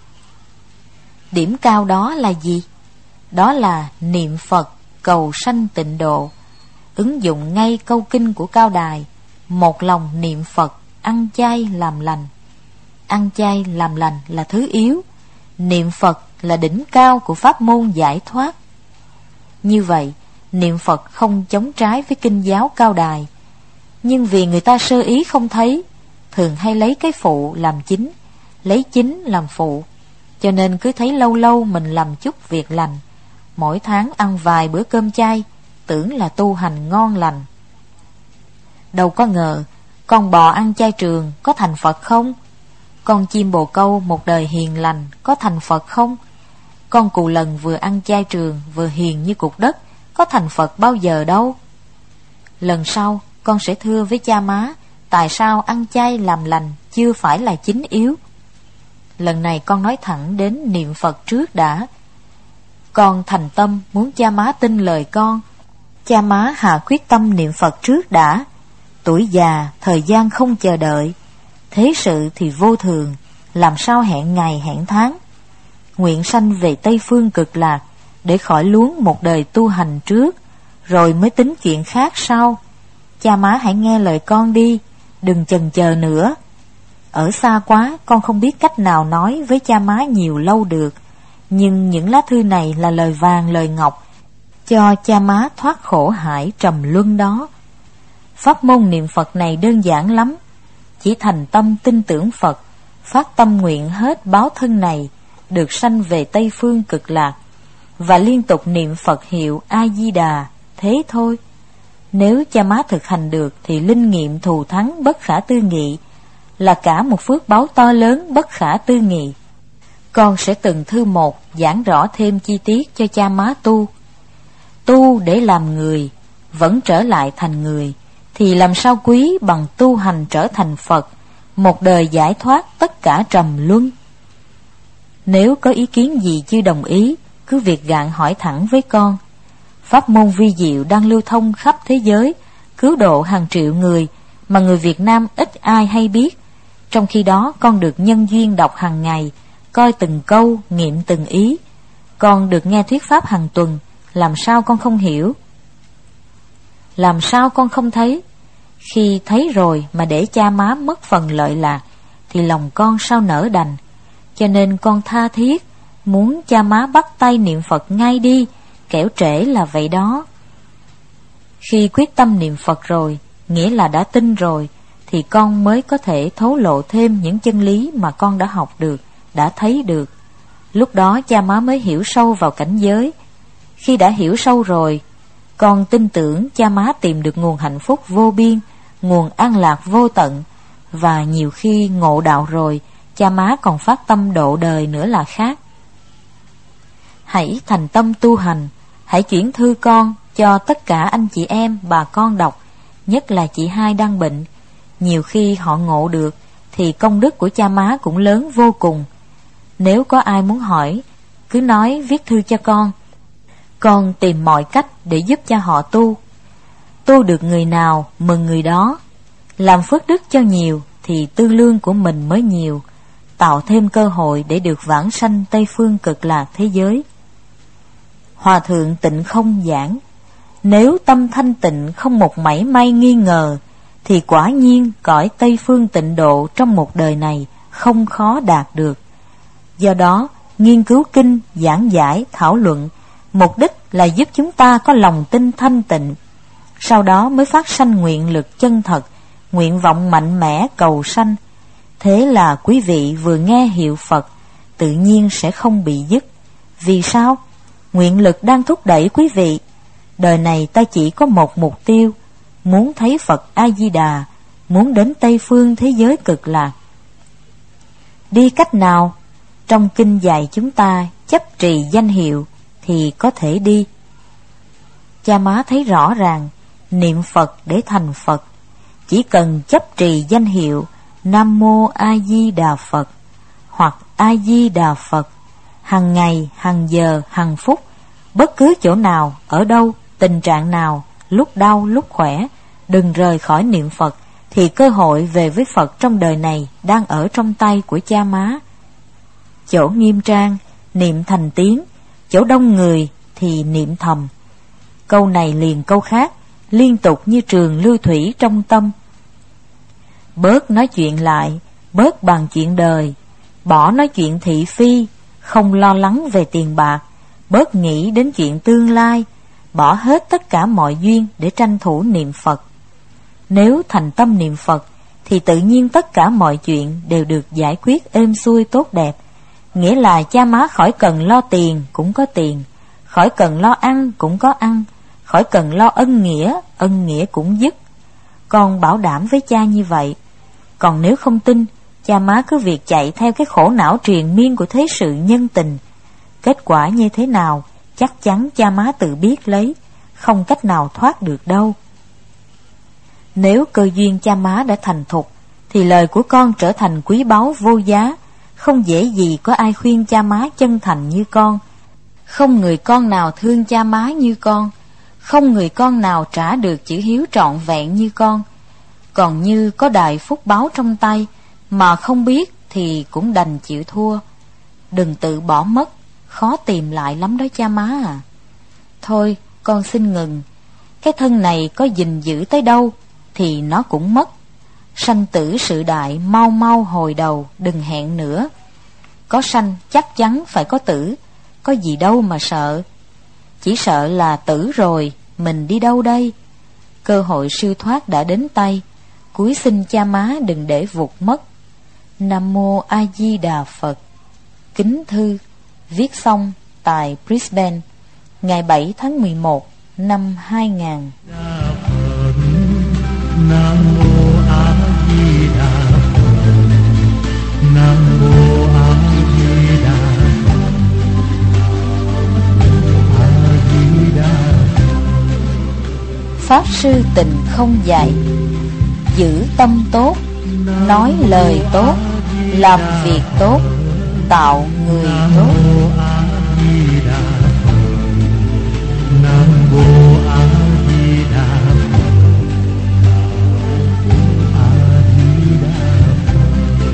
Điểm cao đó là gì? Đó là niệm Phật cầu sanh tịnh độ, ứng dụng ngay câu kinh của Cao Đài, một lòng niệm Phật, ăn chay làm lành. Ăn chay làm lành là thứ yếu, niệm Phật là đỉnh cao của pháp môn giải thoát. Như vậy, niệm Phật không chống trái với kinh giáo cao đài. Nhưng vì người ta sơ ý không thấy, thường hay lấy cái phụ làm chính, lấy chính làm phụ, cho nên cứ thấy lâu lâu mình làm chút việc lành, mỗi tháng ăn vài bữa cơm chay, tưởng là tu hành ngon lành. Đâu có ngờ, con bò ăn chay trường có thành Phật không? Con chim bồ câu một đời hiền lành có thành Phật không? Con cù lần vừa ăn chay trường vừa hiền như cục đất, có thành Phật bao giờ đâu. Lần sau con sẽ thưa với cha má tại sao ăn chay làm lành chưa phải là chính yếu. Lần này con nói thẳng đến niệm Phật trước đã. Con thành tâm muốn cha má tin lời con. Cha má hạ quyết tâm niệm Phật trước đã. Tuổi già, thời gian không chờ đợi. Thế sự thì vô thường, làm sao hẹn ngày hẹn tháng. Nguyện sanh về Tây Phương Cực Lạc, để khỏi luống một đời tu hành trước, rồi mới tính chuyện khác sau. Cha má hãy nghe lời con đi, đừng chần chờ nữa. Ở xa quá, con không biết cách nào nói với cha má nhiều lâu được. Nhưng những lá thư này là lời vàng lời ngọc, cho cha má thoát khổ hải trầm luân đó. Pháp môn niệm Phật này đơn giản lắm. Chỉ thành tâm tin tưởng Phật, phát tâm nguyện hết báo thân này, được sanh về Tây Phương Cực Lạc, và liên tục niệm Phật hiệu A-di-đà, thế thôi. Nếu cha má thực hành được thì linh nghiệm thù thắng bất khả tư nghị, là cả một phước báo to lớn bất khả tư nghị. Con sẽ từng thư một giảng rõ thêm chi tiết cho cha má tu. Tu để làm người, vẫn trở lại thành người, thì làm sao quý bằng tu hành trở thành Phật, một đời giải thoát tất cả trầm luân. Nếu có ý kiến gì chưa đồng ý, cứ việc gạn hỏi thẳng với con. Pháp môn vi diệu đang lưu thông khắp thế giới, cứu độ hàng triệu người, mà người Việt Nam ít ai hay biết. Trong khi đó con được nhân duyên đọc hàng ngày, coi từng câu, nghiệm từng ý. Con được nghe thuyết pháp hàng tuần, làm sao con không hiểu? Làm sao con không thấy? Khi thấy rồi mà để cha má mất phần lợi lạc, thì lòng con sao nỡ đành. Cho nên con tha thiết muốn cha má bắt tay niệm Phật ngay đi, kẻo trễ là vậy đó. Khi quyết tâm niệm Phật rồi, nghĩa là đã tin rồi, thì con mới có thể thấu lộ thêm những chân lý mà con đã học được, đã thấy được. Lúc đó cha má mới hiểu sâu vào cảnh giới. Khi đã hiểu sâu rồi, con tin tưởng cha má tìm được nguồn hạnh phúc vô biên, nguồn an lạc vô tận. Và nhiều khi ngộ đạo rồi, cha má còn phát tâm độ đời nữa là khác. Hãy thành tâm tu hành, hãy chuyển thư con cho tất cả anh chị em bà con đọc, nhất là chị hai đang bệnh. Nhiều khi họ ngộ được thì công đức của cha má cũng lớn vô cùng. Nếu có ai muốn hỏi, cứ nói viết thư cho con tìm mọi cách để giúp cho họ tu. Tu được người nào mừng người đó. Làm phước đức cho nhiều thì tư lương của mình mới nhiều, tạo thêm cơ hội để được vãng sanh Tây Phương Cực Lạc thế giới. Hòa thượng Tịnh Không giảng, nếu tâm thanh tịnh không một mảy may nghi ngờ, thì quả nhiên cõi Tây Phương tịnh độ trong một đời này không khó đạt được. Do đó, nghiên cứu kinh, giảng giải, thảo luận, mục đích là giúp chúng ta có lòng tin thanh tịnh, sau đó mới phát sanh nguyện lực chân thật, nguyện vọng mạnh mẽ cầu sanh. Thế là quý vị vừa nghe hiệu Phật, tự nhiên sẽ không bị dứt. Vì sao? Nguyện lực đang thúc đẩy quý vị. Đời này ta chỉ có một mục tiêu, muốn thấy Phật A-di-đà, muốn đến Tây Phương thế giới Cực Lạc. Đi cách nào? Trong kinh dạy chúng ta chấp trì danh hiệu thì có thể đi. Cha má thấy rõ ràng, niệm Phật để thành Phật, chỉ cần chấp trì danh hiệu Nam Mô A Di Đà Phật hoặc A Di Đà Phật, hằng ngày, hằng giờ, hằng phút, bất cứ chỗ nào, ở đâu, tình trạng nào, lúc đau, lúc khỏe, đừng rời khỏi niệm Phật, thì cơ hội về với Phật trong đời này đang ở trong tay của cha má. Chỗ nghiêm trang, niệm thành tiếng, chỗ đông người thì niệm thầm. Câu này liền câu khác, liên tục như trường lưu thủy trong tâm. Bớt nói chuyện lại, bớt bàn chuyện đời, bỏ nói chuyện thị phi, không lo lắng về tiền bạc, bớt nghĩ đến chuyện tương lai, bỏ hết tất cả mọi duyên để tranh thủ niệm Phật. Nếu thành tâm niệm Phật thì tự nhiên tất cả mọi chuyện đều được giải quyết êm xuôi tốt đẹp. Nghĩa là cha má khỏi cần lo tiền cũng có tiền, khỏi cần lo ăn cũng có ăn, khỏi cần lo ân nghĩa cũng dứt. Con bảo đảm với cha như vậy. Còn nếu không tin, cha má cứ việc chạy theo cái khổ não triền miên của thế sự nhân tình. Kết quả như thế nào, chắc chắn cha má tự biết lấy, không cách nào thoát được đâu. Nếu cơ duyên cha má đã thành thục, thì lời của con trở thành quý báu vô giá. Không dễ gì có ai khuyên cha má chân thành như con. Không người con nào thương cha má như con. Không người con nào trả được chữ hiếu trọn vẹn như con. Còn như có đài phúc báo trong tay, mà không biết thì cũng đành chịu thua. Đừng tự bỏ mất, khó tìm lại lắm đó cha má à. Thôi, con xin ngừng. Cái thân này có gìn giữ tới đâu thì nó cũng mất. Sanh tử sự đại, mau mau hồi đầu, đừng hẹn nữa. Có sanh chắc chắn phải có tử, có gì đâu mà sợ. Chỉ sợ là tử rồi, mình đi đâu đây? Cơ hội siêu thoát đã đến tay, cúi xin cha má đừng để vụt mất. Nam Mô A Di Đà Phật. Kính thư, viết xong tại Brisbane, ngày 7 tháng 11 năm 2000. Nam Mô A Di Đà Phật. Nam Mô A Di Đà Phật. A Di Đà Phật. Pháp sư tình không dạy, giữ tâm tốt, nói lời tốt, làm việc tốt, tạo người tốt. Nam Mô A Di Đà Phật. A Di Đà Phật.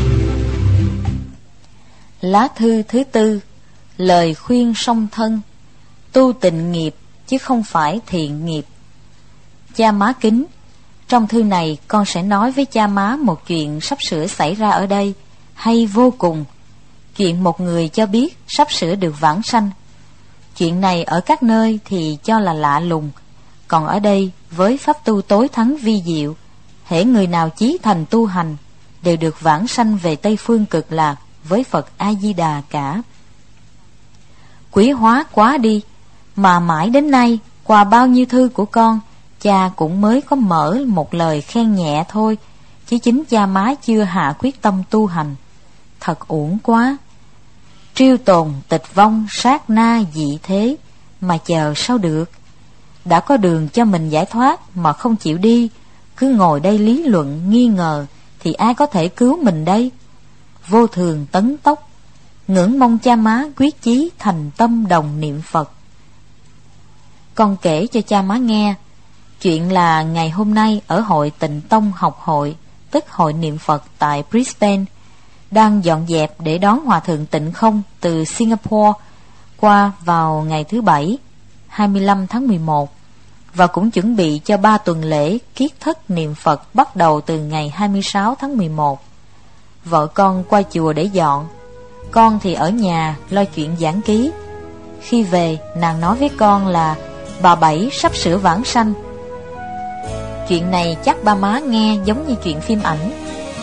Lá thư thứ tư, lời khuyên song thân. Tu tịnh nghiệp chứ không phải thiện nghiệp. Cha má kính, trong thư này con sẽ nói với cha má một chuyện sắp sửa xảy ra ở đây, hay vô cùng. Chuyện một người cho biết sắp sửa được vãng sanh. Chuyện này ở các nơi thì cho là lạ lùng, còn ở đây với pháp tu tối thắng vi diệu, hễ người nào chí thành tu hành đều được vãng sanh về Tây Phương Cực Lạc với Phật A Di Đà cả. Quý hóa quá đi, mà mãi đến nay qua bao nhiêu thư của con, cha cũng mới có mở một lời khen nhẹ thôi, chứ chính cha má chưa hạ quyết tâm tu hành. Thật uổng quá. Triêu tồn tịch vong sát na dị thế, mà chờ sao được. Đã có đường cho mình giải thoát mà không chịu đi, cứ ngồi đây lý luận nghi ngờ, thì ai có thể cứu mình đây? Vô thường tấn tốc, ngưỡng mong cha má quyết chí thành tâm đồng niệm Phật. Con kể cho cha má nghe. Chuyện là ngày hôm nay ở hội Tịnh Tông học hội, tức hội niệm Phật tại Brisbane, đang dọn dẹp để đón Hòa Thượng Tịnh Không từ Singapore qua vào ngày thứ Bảy, 25 tháng 11, và cũng chuẩn bị cho 3 tuần lễ kiết thất niệm Phật bắt đầu từ ngày 26 tháng 11. Vợ con qua chùa để dọn, con thì ở nhà lo chuyện giảng ký. Khi về, nàng nói với con là bà Bảy sắp sửa vãng sanh. Chuyện này chắc ba má nghe giống như chuyện phim ảnh.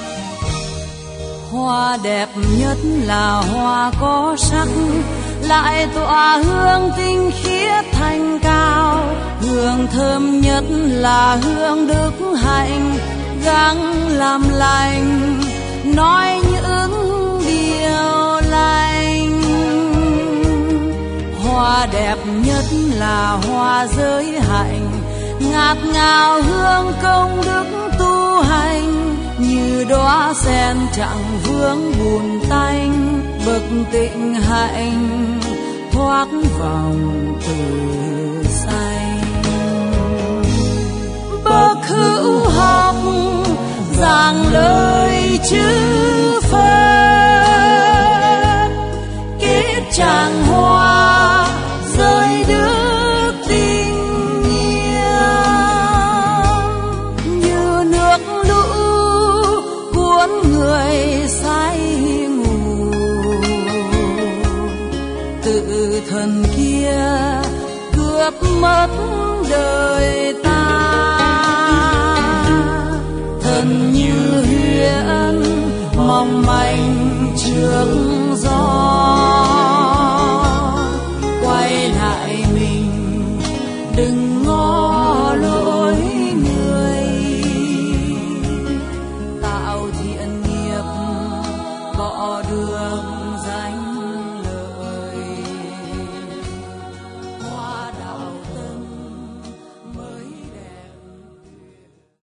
Hoa đẹp nhất là hoa có sắc, lại tỏa hương tinh khiết thanh cao. Hương thơm nhất là hương đức hạnh, gắng làm lành, nói những điều lành. Hoa đẹp nhất là hoa giới hạnh, ngát ngào hương công đức tu hành. Như đóa sen chẳng vướng bùn tanh, bậc tịnh hạnh thoát vòng tử sanh. Bậc hữu học giảng lời chư Phật, kết tràng